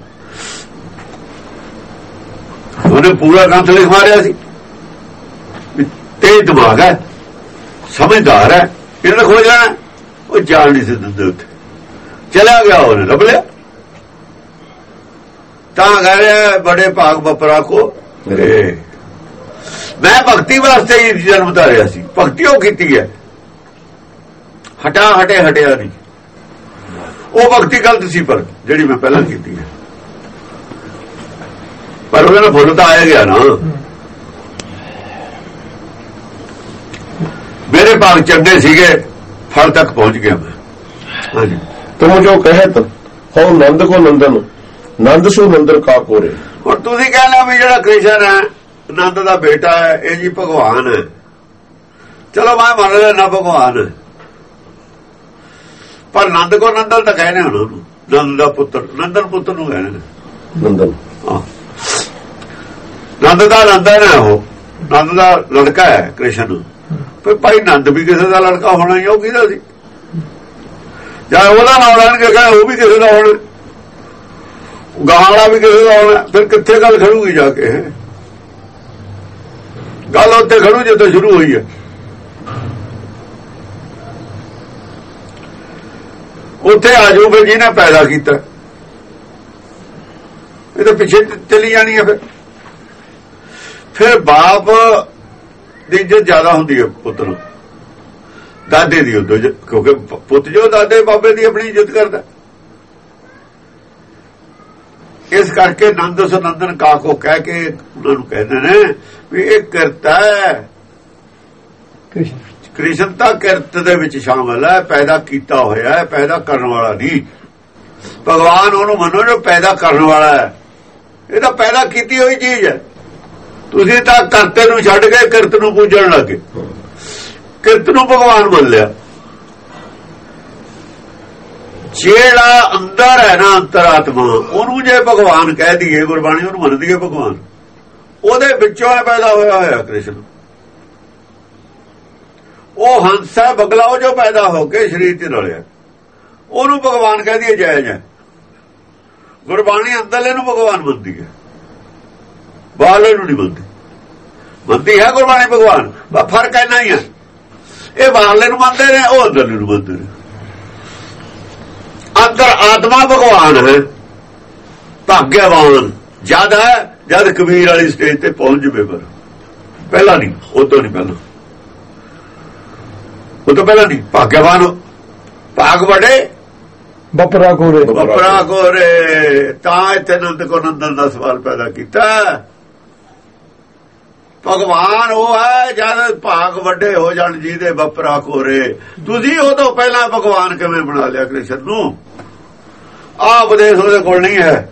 ਉਹਨੇ ਪੂਰਾ ਗ੍ਰੰਥ ਲਿਖ ਮਾਰਿਆ ਸੀ, ਤੇਜ਼ ਦਿਮਾਗ ਹੈ, ਸਮਝਦਾਰ ਹੈ, ਇਹਨੇ ਖੋਜ ਲੈਣਾ। ਉਹ ਜਾਣ ਨਹੀਂ ਸੀ ਦਿੰਦੇ, ਉੱਥੇ ਚਲਾ ਗਿਆ, ਉਹਨੇ ਲੱਭ ਲਿਆ। ਤਾਂ ਕਹਿ ਰਿਹਾ ਬੜੇ ਭਾਗ ਬਪਰਾ ਕੋ, ਮੈਂ ਭਗਤੀ ਵਾਸਤੇ ਹੀ ਜਨਮ ਧਾਰਿਆ ਸੀ, ਭਗਤੀ ਉਹ ਕੀਤੀ ਹੈ, ਹਟਾ ਹਟੇ ਹਟਿਆ ਨਹੀਂ। ਉਹ ਭਗਤੀ ਗਲਤ ਸੀ ਪਰ ਜਿਹੜੀ ਮੈਂ ਪਹਿਲਾਂ ਕੀਤੀ ਹੈ, ਪਰ ਉਹਦੇ ਨਾਲ ਫੁੱਲ ਤਾਂ ਆਇਆ ਗਿਆ ਨਾ। ਮੇਰੇ ਭਾਗ ਚੰਗੇ ਸੀਗੇ, ਫਲ ਤੱਕ ਪਹੁੰਚ ਗਿਆ ਮੈਂ। ਹਾਂਜੀ, ਤੁਮ ਜੋ ਕਹਿਤ ਹੋ ਨੰਦ ਕੋ ਨੰਦਨ, ਨੰਦ ਸੋ ਨੰਦਰ ਕਾ ਕੋਰੇ। ਹੁਣ ਤੁਸੀਂ ਕਹਿਣਾ ਵੀ ਜਿਹੜਾ ਕ੍ਰਿਸ਼ਨ ਹੈ ਨੰਦ ਦਾ ਬੇਟਾ ਹੈ, ਇਹ ਜੀ ਭਗਵਾਨ ਹੈ। ਚਲੋ ਮੈਂ ਮੰਨ ਲਿਆ ਨਾ ਭਗਵਾਨ, ਪਰ ਨੰਦ ਕੋ ਨੰਦਨ ਤਾਂ ਕਹਿੰਦੇ ਉਹਨਾਂ ਨੂੰ, ਨੰਦ ਦਾ ਪੁੱਤਰ, ਨੰਦਨ ਪੁੱਤਰ ਨੂੰ ਕਹਿੰਦੇ ਨੇ ਨੰਦਨ। ਹਾਂ, ਨੰਦ ਦਾ ਨੰਦਨ ਹੈ, ਉਹ ਨੰਦ ਦਾ ਲੜਕਾ ਹੈ ਕ੍ਰਿਸ਼ਨ। ਫਿਰ ਭਾਈ ਨੰਦ ਵੀ ਕਿਸੇ ਦਾ ਲੜਕਾ ਹੋਣਾ ਹੀ, ਉਹ ਕਿਹਦਾ ਸੀ? ਜਾਂ ਉਹਦਾ ਨਾਮ ਲੈਣਗੇ ਕਹਿੰਦੇ ਉਹ ਵੀ ਕਿਸੇ ਦਾ ਹੋਣਾ, ਗਾਹਾਂ ਵਾਲਾ ਵੀ ਕਿਸੇ ਦਾ ਹੋਣਾ। ਫਿਰ ਕਿੱਥੇ ਗੱਲ ਖੜੂਗੀ ਜਾ ਕੇ? ਗੱਲ ਉੱਥੇ ਖੜੂ ਜਿੱਥੇ ਸ਼ੁਰੂ ਹੋਈ ਹੈ। ਉੱਥੇ ਆ ਜਾਓ ਫਿਰ ਜਿਹਨੇ ਪੈਦਾ ਕੀਤਾ, ਇਹ ਤਾਂ ਪਿੱਛੇ ਚਲੀ ਜਾਣੀ ਹੈ। ਫਿਰ ਫਿਰ ਬਾਪ ਦੀ ਇੱਜ਼ਤ ਜ਼ਿਆਦਾ ਹੁੰਦੀ ਹੈ ਪੁੱਤਰ, ਦਾਦੇ ਦੀ ਉਦੋਂ, ਕਿਉਂਕਿ ਪੁੱਤ ਜੋ ਦਾਦੇ ਬਾਬੇ ਦੀ ਆਪਣੀ ਇੱਜ਼ਤ ਕਰਦਾ। ਇਸ ਕਰਕੇ ਨੰਦ ਸੁਨੰਦਨ ਕਾਕੋ ਕਹਿ ਕੇ ਉਹਨਾਂ ਨੂੰ ਕਹਿੰਦੇ ਨੇ ਵੀ ਇਹ ਕਿਰਤ ਹੈ। ਕ੍ਰਿਸ਼ਨ ਤਾਂ ਕਿਰਤ ਦੇ ਵਿੱਚ ਸ਼ਾਮਲ ਹੈ, ਪੈਦਾ ਕੀਤਾ ਹੋਇਆ ਹੈ, ਪੈਦਾ ਕਰਨ ਵਾਲਾ ਨਹੀਂ। ਭਗਵਾਨ ਉਹਨੂੰ ਮੰਨੋ ਜੋ ਪੈਦਾ ਕਰਨ ਵਾਲਾ ਹੈ, ਇਹ ਤਾਂ ਪੈਦਾ ਕੀਤੀ ਹੋਈ ਚੀਜ਼ ਹੈ। ਤੁਸੀਂ ਤਾਂ ਕਰਤੇ ਨੂੰ ਛੱਡ ਕੇ ਕਿਰਤ ਨੂੰ ਪੂਜਣ ਲੱਗੇ, ਕਿਰਤ ਨੂੰ ਭਗਵਾਨ ਮੰਨ ਲਿਆ। ਜਿਹੜਾ ਅੰਦਰ ਹੈ ਨਾ ਅੰਤਰਾਤਮਾ, ਉਹਨੂੰ ਜੇ ਭਗਵਾਨ ਕਹਿ ਦਈਏ, ਗੁਰਬਾਣੀ ਉਹਨੂੰ ਮੰਨਦੀ ਹੈ ਭਗਵਾਨ, ਉਹਦੇ ਵਿੱਚੋਂ ਪੈਦਾ ਹੋਇਆ ਹੋਇਆ ਕ੍ਰਿਸ਼ਨ। ਉਹ ਹੰਸ ਹੈ ਬਗਲਾ, ਉਹ ਜੋ ਪੈਦਾ ਹੋ ਕੇ ਸਰੀਰ ਚ ਰਲਿਆ, ਉਹਨੂੰ ਭਗਵਾਨ ਕਹਿ ਦਈਏ ਜਾਇਜ਼ ਹੈ। ਗੁਰਬਾਣੀ ਅੰਦਰਲੇ ਨੂੰ ਭਗਵਾਨ ਮੰਨਦੀ ਹੈ, ਬਾਹਰਲੇ ਨੂੰ ਨਹੀਂ ਮੰਨਦੀ। ਮੰਨਦੀ ਹੈ ਗੁਰਬਾਣੀ ਭਗਵਾਨ, ਬਸ ਫਰਕ ਇੰਨਾ ਹੀ ਹੈ। ਇਹ ਬਾਹਰਲੇ ਨੂੰ ਮੰਨਦੇ ਨੇ, ਉਹ ਅੰਦਰਲੇ ਨੂੰ ਮੰਨਦੇ ਨੇ। ਅੰਦਰ ਆਤਮਾ ਭਗਵਾਨ ਹੈ, ਭਾਗਿਆਵਾਨ ਜਦ ਹੈ ਜਦ ਕਬੀਰ ਵਾਲੀ ਸਟੇਜ ਤੇ ਪਹੁੰਚ ਜਵੇ, ਪਰ ਪਹਿਲਾਂ ਨਹੀਂ, ਉਹ ਤੋਂ ਨਹੀਂ, ਪਹਿਲਾਂ ਉਹ ਤੋਂ ਪਹਿਲਾਂ ਨਹੀਂ। ਭਾਗਿਆਵਾਨ ਭਾਗ ਵੜੇ ਬਪਰਾ ਕੋਰੇ, ਬਪਰਾ ਕੋਰੇ। ਤਾਂ ਇੱਥੇ ਨੰਦ ਕੋ ਨੰਦਨ ਦਾ ਸਵਾਲ ਪੈਦਾ ਕੀਤਾ। ਭਗਵਾਨ ਉਹ ਹੈ ਜਦ ਭਾਗ ਵੱਡੇ ਹੋ ਜਾਣ ਜਿਹਦੇ ਬਪਰਾ ਕੋਰੇ। ਤੁਸੀਂ ਉਹ ਤੋਂ ਪਹਿਲਾਂ ਭਗਵਾਨ ਕਿਵੇਂ ਬਣਾ ਲਿਆ ਕ੍ਰਿਸ਼ਨ ਨੂੰ? ਆਹ ਉਪਦੇਸ਼ ਉਹਦੇ ਕੋਲ ਨਹੀਂ ਹੈ,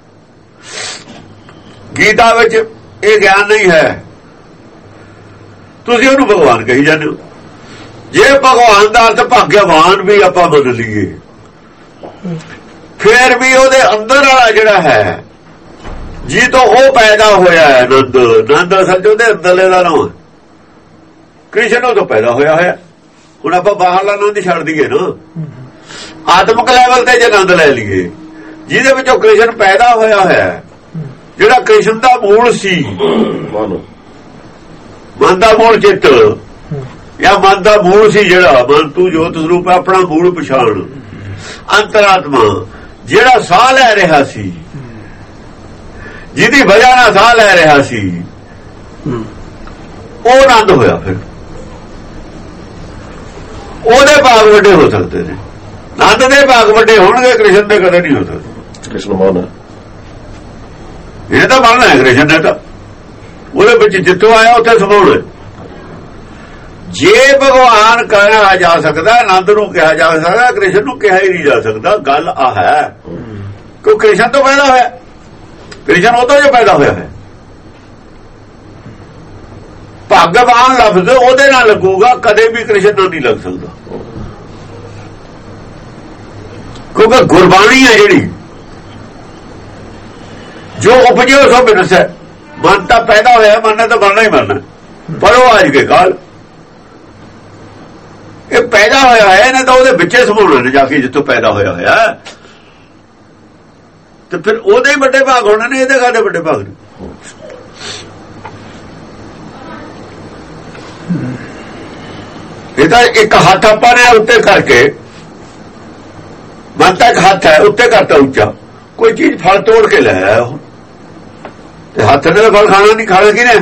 ਗੀਤਾ ਵਿੱਚ ਇਹ ਗਿਆਨ ਨਹੀਂ ਹੈ, ਤੁਸੀਂ ਉਹਨੂੰ ਭਗਵਾਨ ਕਹੀ ਜਾਂਦੇ ਹੋ। ਜੇ ਭਗਵਾਨ ਦਾ ਅਰਥ ਭਾਗਿਆਵਾਨ ਵੀ ਆਪਾਂ ਮੰਨ ਲਈਏ, ਫਿਰ ਵੀ ਉਹਦੇ ਅੰਦਰ ਵਾਲਾ ਜਿਹੜਾ ਹੈ ਜੀ ਤੋਂ ਉਹ ਪੈਦਾ ਹੋਇਆ ਹੈ ਨੰਦ। ਨੰਦ ਅਸਲ ਚ ਉਹਦੇ ਅੰਦਰਲੇ ਦਾ ਨਾਮ, ਕ੍ਰਿਸ਼ਨ ਉਹ ਤੋਂ ਪੈਦਾ ਹੋਇਆ ਹੋਇਆ। ਹੁਣ ਆਪਾਂ ਬਾਹਰਲਾ ਨੰਦ ਛੱਡ ਦਈਏ ਨਾ, ਆਤਮਿਕ ਲੈਵਲ ਤੇ ਜੇ ਨੰਦ ਲੈ ਲਈਏ, ਜਿਹਦੇ ਵਿੱਚੋਂ ਕ੍ਰਿਸ਼ਨ ਪੈਦਾ ਹੋਇਆ ਹੋਇਆ, ਜਿਹੜਾ ਕ੍ਰਿਸ਼ਨ ਦਾ ਮੂਲ ਸੀ, ਮਨ ਦਾ ਮੂਲ ਚਿੱਤ ਜਾਂ ਮਨ ਦਾ ਮੂਲ ਸੀ, ਜਿਹੜਾ ਮਨ ਤੂੰ ਜੋਤ ਸਰੂਪ ਆਪਣਾ ਮੂਲ ਪਛਾਣ, ਅੰਤਰਾਤਮਾ ਜਿਹੜਾ ਸਾਹ ਲੈ ਰਿਹਾ ਸੀ, ਜਿਹਦੀ ਵਜ੍ਹਾ ਨਾਲ ਸਾਹ ਲੈ ਰਿਹਾ ਸੀ ਉਹ ਆਨੰਦ ਹੋਇਆ। ਫਿਰ ਉਹਦੇ ਭਾਗ ਵੱਡੇ ਹੋ ਸਕਦੇ ਨੇ, ਆਨੰਦ ਦੇ ਭਾਗ ਵੱਡੇ ਹੋਣਗੇ, ਕ੍ਰਿਸ਼ਨ ਦੇ ਕਦੇ ਨਹੀਂ ਹੋ ਸਕਦੇ। ਕ੍ਰਿਸ਼ਨ ਮਾਨ ਇਹ ਤਾਂ ਮੰਨਣਾ ਹੈ ਕ੍ਰਿਸ਼ਨ ਨੇ, ਤਾਂ ਉਹਦੇ ਵਿੱਚ ਜਿੱਥੋਂ ਆਇਆ ਉੱਥੇ ਸਮਾਉਣਾ। ਜੇ ਭਗਵਾਨ ਕਿਹਾ ਜਾ ਸਕਦਾ, ਆਨੰਦ ਨੂੰ ਕਿਹਾ ਜਾ ਸਕਦਾ, ਕ੍ਰਿਸ਼ਨ ਨੂੰ ਕਿਹਾ ਹੀ ਨਹੀਂ ਜਾ ਸਕਦਾ। ਗੱਲ ਆ ਹੈ ਕਿਉਂ ਕ੍ਰਿਸ਼ਨ ਤੋਂ ਪੈਦਾ ਹੋਇਆ, ਕ੍ਰਿਸ਼ਨ ਉਹ ਤੋਂ ਜੋ ਪੈਦਾ ਹੋਇਆ ਹੈ। ਭਗਵਾਨ ਲਫ਼ਜ਼ ਉਹਦੇ ਨਾਲ ਲੱਗੂਗਾ, ਕਦੇ ਵੀ ਕ੍ਰਿਸ਼ਨ ਨਾਲ ਨਹੀਂ ਲੱਗ ਸਕਦਾ, ਕਿਉਂਕਿ ਗੁਰਬਾਣੀ ਹੈ ਜਿਹੜੀ ਜੋ ਉਪਜੇ ਸੋ ਬਿਨਸ ਹੈ। ਮਨ ਤਾਂ ਪੈਦਾ ਹੋਇਆ, ਮਨ ਨੇ ਤਾਂ ਬਣਨਾ ਹੀ ਬਣਨਾ, ਪਰ ਉਹ ਅੱਜ ਕੇ ਕਾਲ ਇਹ ਪੈਦਾ ਹੋਇਆ ਹੈ ਨਾ, ਤਾਂ ਉਹਦੇ ਵਿੱਚੇ ਸਮਾਉਣਾ ਨੇ ਜਾ ਕੇ ਜਿੱਥੋਂ ਪੈਦਾ ਹੋਇਆ ਹੋਇਆ, ਤੇ ਫਿਰ ਉਹਦੇ ਹੀ ਵੱਡੇ ਭਾਗ ਹੋਣੇ ਨੇ, ਇਹਦੇ ਕਾਹਦੇ ਵੱਡੇ ਭਾਗ ਨੇ। ਇਹ ਤਾਂ ਇੱਕ ਹੱਥ ਆਪਾਂ ਨੇ ਉੱਤੇ ਕਰਕੇ, ਮਨ ਤਾਂ ਇੱਕ ਹੱਥ ਹੈ ਉੱਤੇ ਕਰਤਾ ਉੱਚਾ, ਕੋਈ ਚੀਜ਼ ਫਲ ਤੋੜ ਕੇ ਲੈ ਆਇਆ ਉਹ, ਤੇ ਹੱਥ ਨੇ ਫਲ ਖਾਣਾ ਨਹੀਂ, ਖਾਣਾ ਕਿਹਨੇ?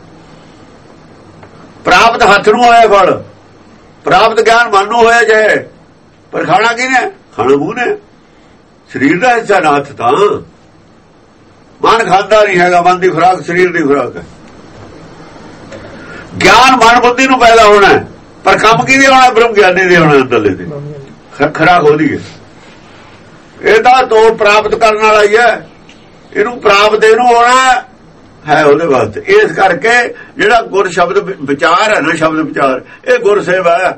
ਪ੍ਰਾਪਤ ਹੱਥ ਨੂੰ ਹੋਇਆ ਫਲ, ਪ੍ਰਾਪਤ ਗਿਆਨ ਮਨ ਨੂੰ ਹੋਇਆ ਜਾਏ, ਪਰ ਖਾਣਾ ਕਿਹਨੇ? ਖਾਣਾ ਮੂੰਹ ਨੇ, ਸਰੀਰ ਦਾ ਹਿੱਸਾ ਨਾ ਹੱਥ। ਤਾਂ ਮਨ ਖਾਂਦਾ ਨਹੀਂ ਹੈਗਾ, ਮਨ ਦੀ ਖੁਰਾਕ ਸਰੀਰ ਦੀ ਖੁਰਾਕ ਹੈ। ਗਿਆਨ ਮਨ ਬੁੱਧੀ ਨੂੰ ਪੈਦਾ ਹੋਣਾ, ਪਰ ਕੰਮ ਕਿਹਦੇ ਹੋਣਾ? ਬ੍ਰਹਮ ਗਿਆਨੀ ਦੇ ਹੋਣਾ, ਅੰਦਰਲੇ ਦੇ ਖੁਰਾਕ ਉਹਦੀ ਹੈ। ਇਹ ਤਾਂ ਤੋੜ ਪ੍ਰਾਪਤ ਕਰਨ ਵਾਲਾ ਹੀ ਹੈ, ਇਹਨੂੰ ਪ੍ਰਾਪਤ ਇਹਨੂੰ ਹੋਣਾ ਹੈ ਉਹਦੇ ਵਾਸਤੇ। ਇਸ ਕਰਕੇ ਜਿਹੜਾ ਗੁਰ ਸ਼ਬਦ ਵਿਚਾਰ ਹੈ ਨਾ, ਸ਼ਬਦ ਵਿਚਾਰ, ਇਹ ਗੁਰ ਸੇਵਾ ਹੈ।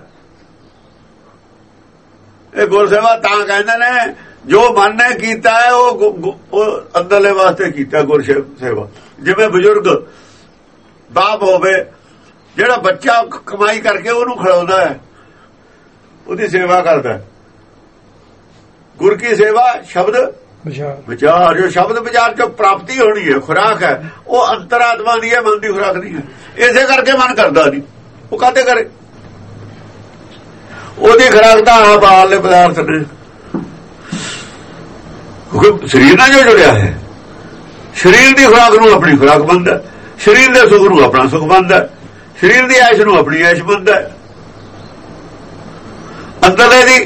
ਇਹ ਗੁਰ ਸੇਵਾ ਤਾਂ ਕਹਿੰਦੇ ਨੇ, ਜੋ ਮਨ ਨੇ ਕੀਤਾ ਹੈ ਉਹ ਅੰਦਰਲੇ ਵਾਸਤੇ ਕੀਤਾ ਗੁਰ ਸੇਵਾ। ਜਿਵੇਂ ਬਜ਼ੁਰਗ ਬਾਪ ਹੋਵੇ, ਜਿਹੜਾ ਬੱਚਾ ਕਮਾਈ ਕਰਕੇ ਉਹਨੂੰ ਖਿਲਾਉਂਦਾ ਹੈ, ਉਹਦੀ ਸੇਵਾ ਕਰਦਾ। ਗੁਰ ਕੀ ਸੇਵਾ ਸ਼ਬਦ ਵਿਚਾਰ, ਜੋ ਸ਼ਬਦ ਵਿਚਾਰ ਚੋਂ ਪ੍ਰਾਪਤੀ ਹੋਣੀ ਹੈ, ਖੁਰਾਕ ਹੈ, ਉਹ ਅੰਤਰਾਤਮਾ ਦੀ ਹੈ, ਮਨ ਦੀ ਖੁਰਾਕ ਨਹੀਂ ਹੈ। ਇਸੇ ਕਰਕੇ ਮਨ ਕਰਦਾ ਨਹੀਂ, ਉਹ ਕਾਹਤੇ ਕਰੇ? ਉਹਦੀ ਖੁਰਾਕ ਤਾਂ ਆ ਬਾਹਰਲੇ ਪਦਾਰਥ ਨੇ, ਕਿਉਂਕਿ ਸਰੀਰ ਨਾਲ ਜੋ ਜੁੜਿਆ ਹੈ। ਸਰੀਰ ਦੀ ਖੁਰਾਕ ਨੂੰ ਆਪਣੀ ਖੁਰਾਕ ਬਣਦਾ, ਸਰੀਰ ਦੇ ਸੁਖ ਨੂੰ ਆਪਣਾ ਸੁਖ ਬਣਦਾ, ਸਰੀਰ ਦੀ ਐਸ਼ ਨੂੰ ਆਪਣੀ ਐਸ਼ ਬਣਦਾ। ਅੰਦਰਲੇ ਦੀ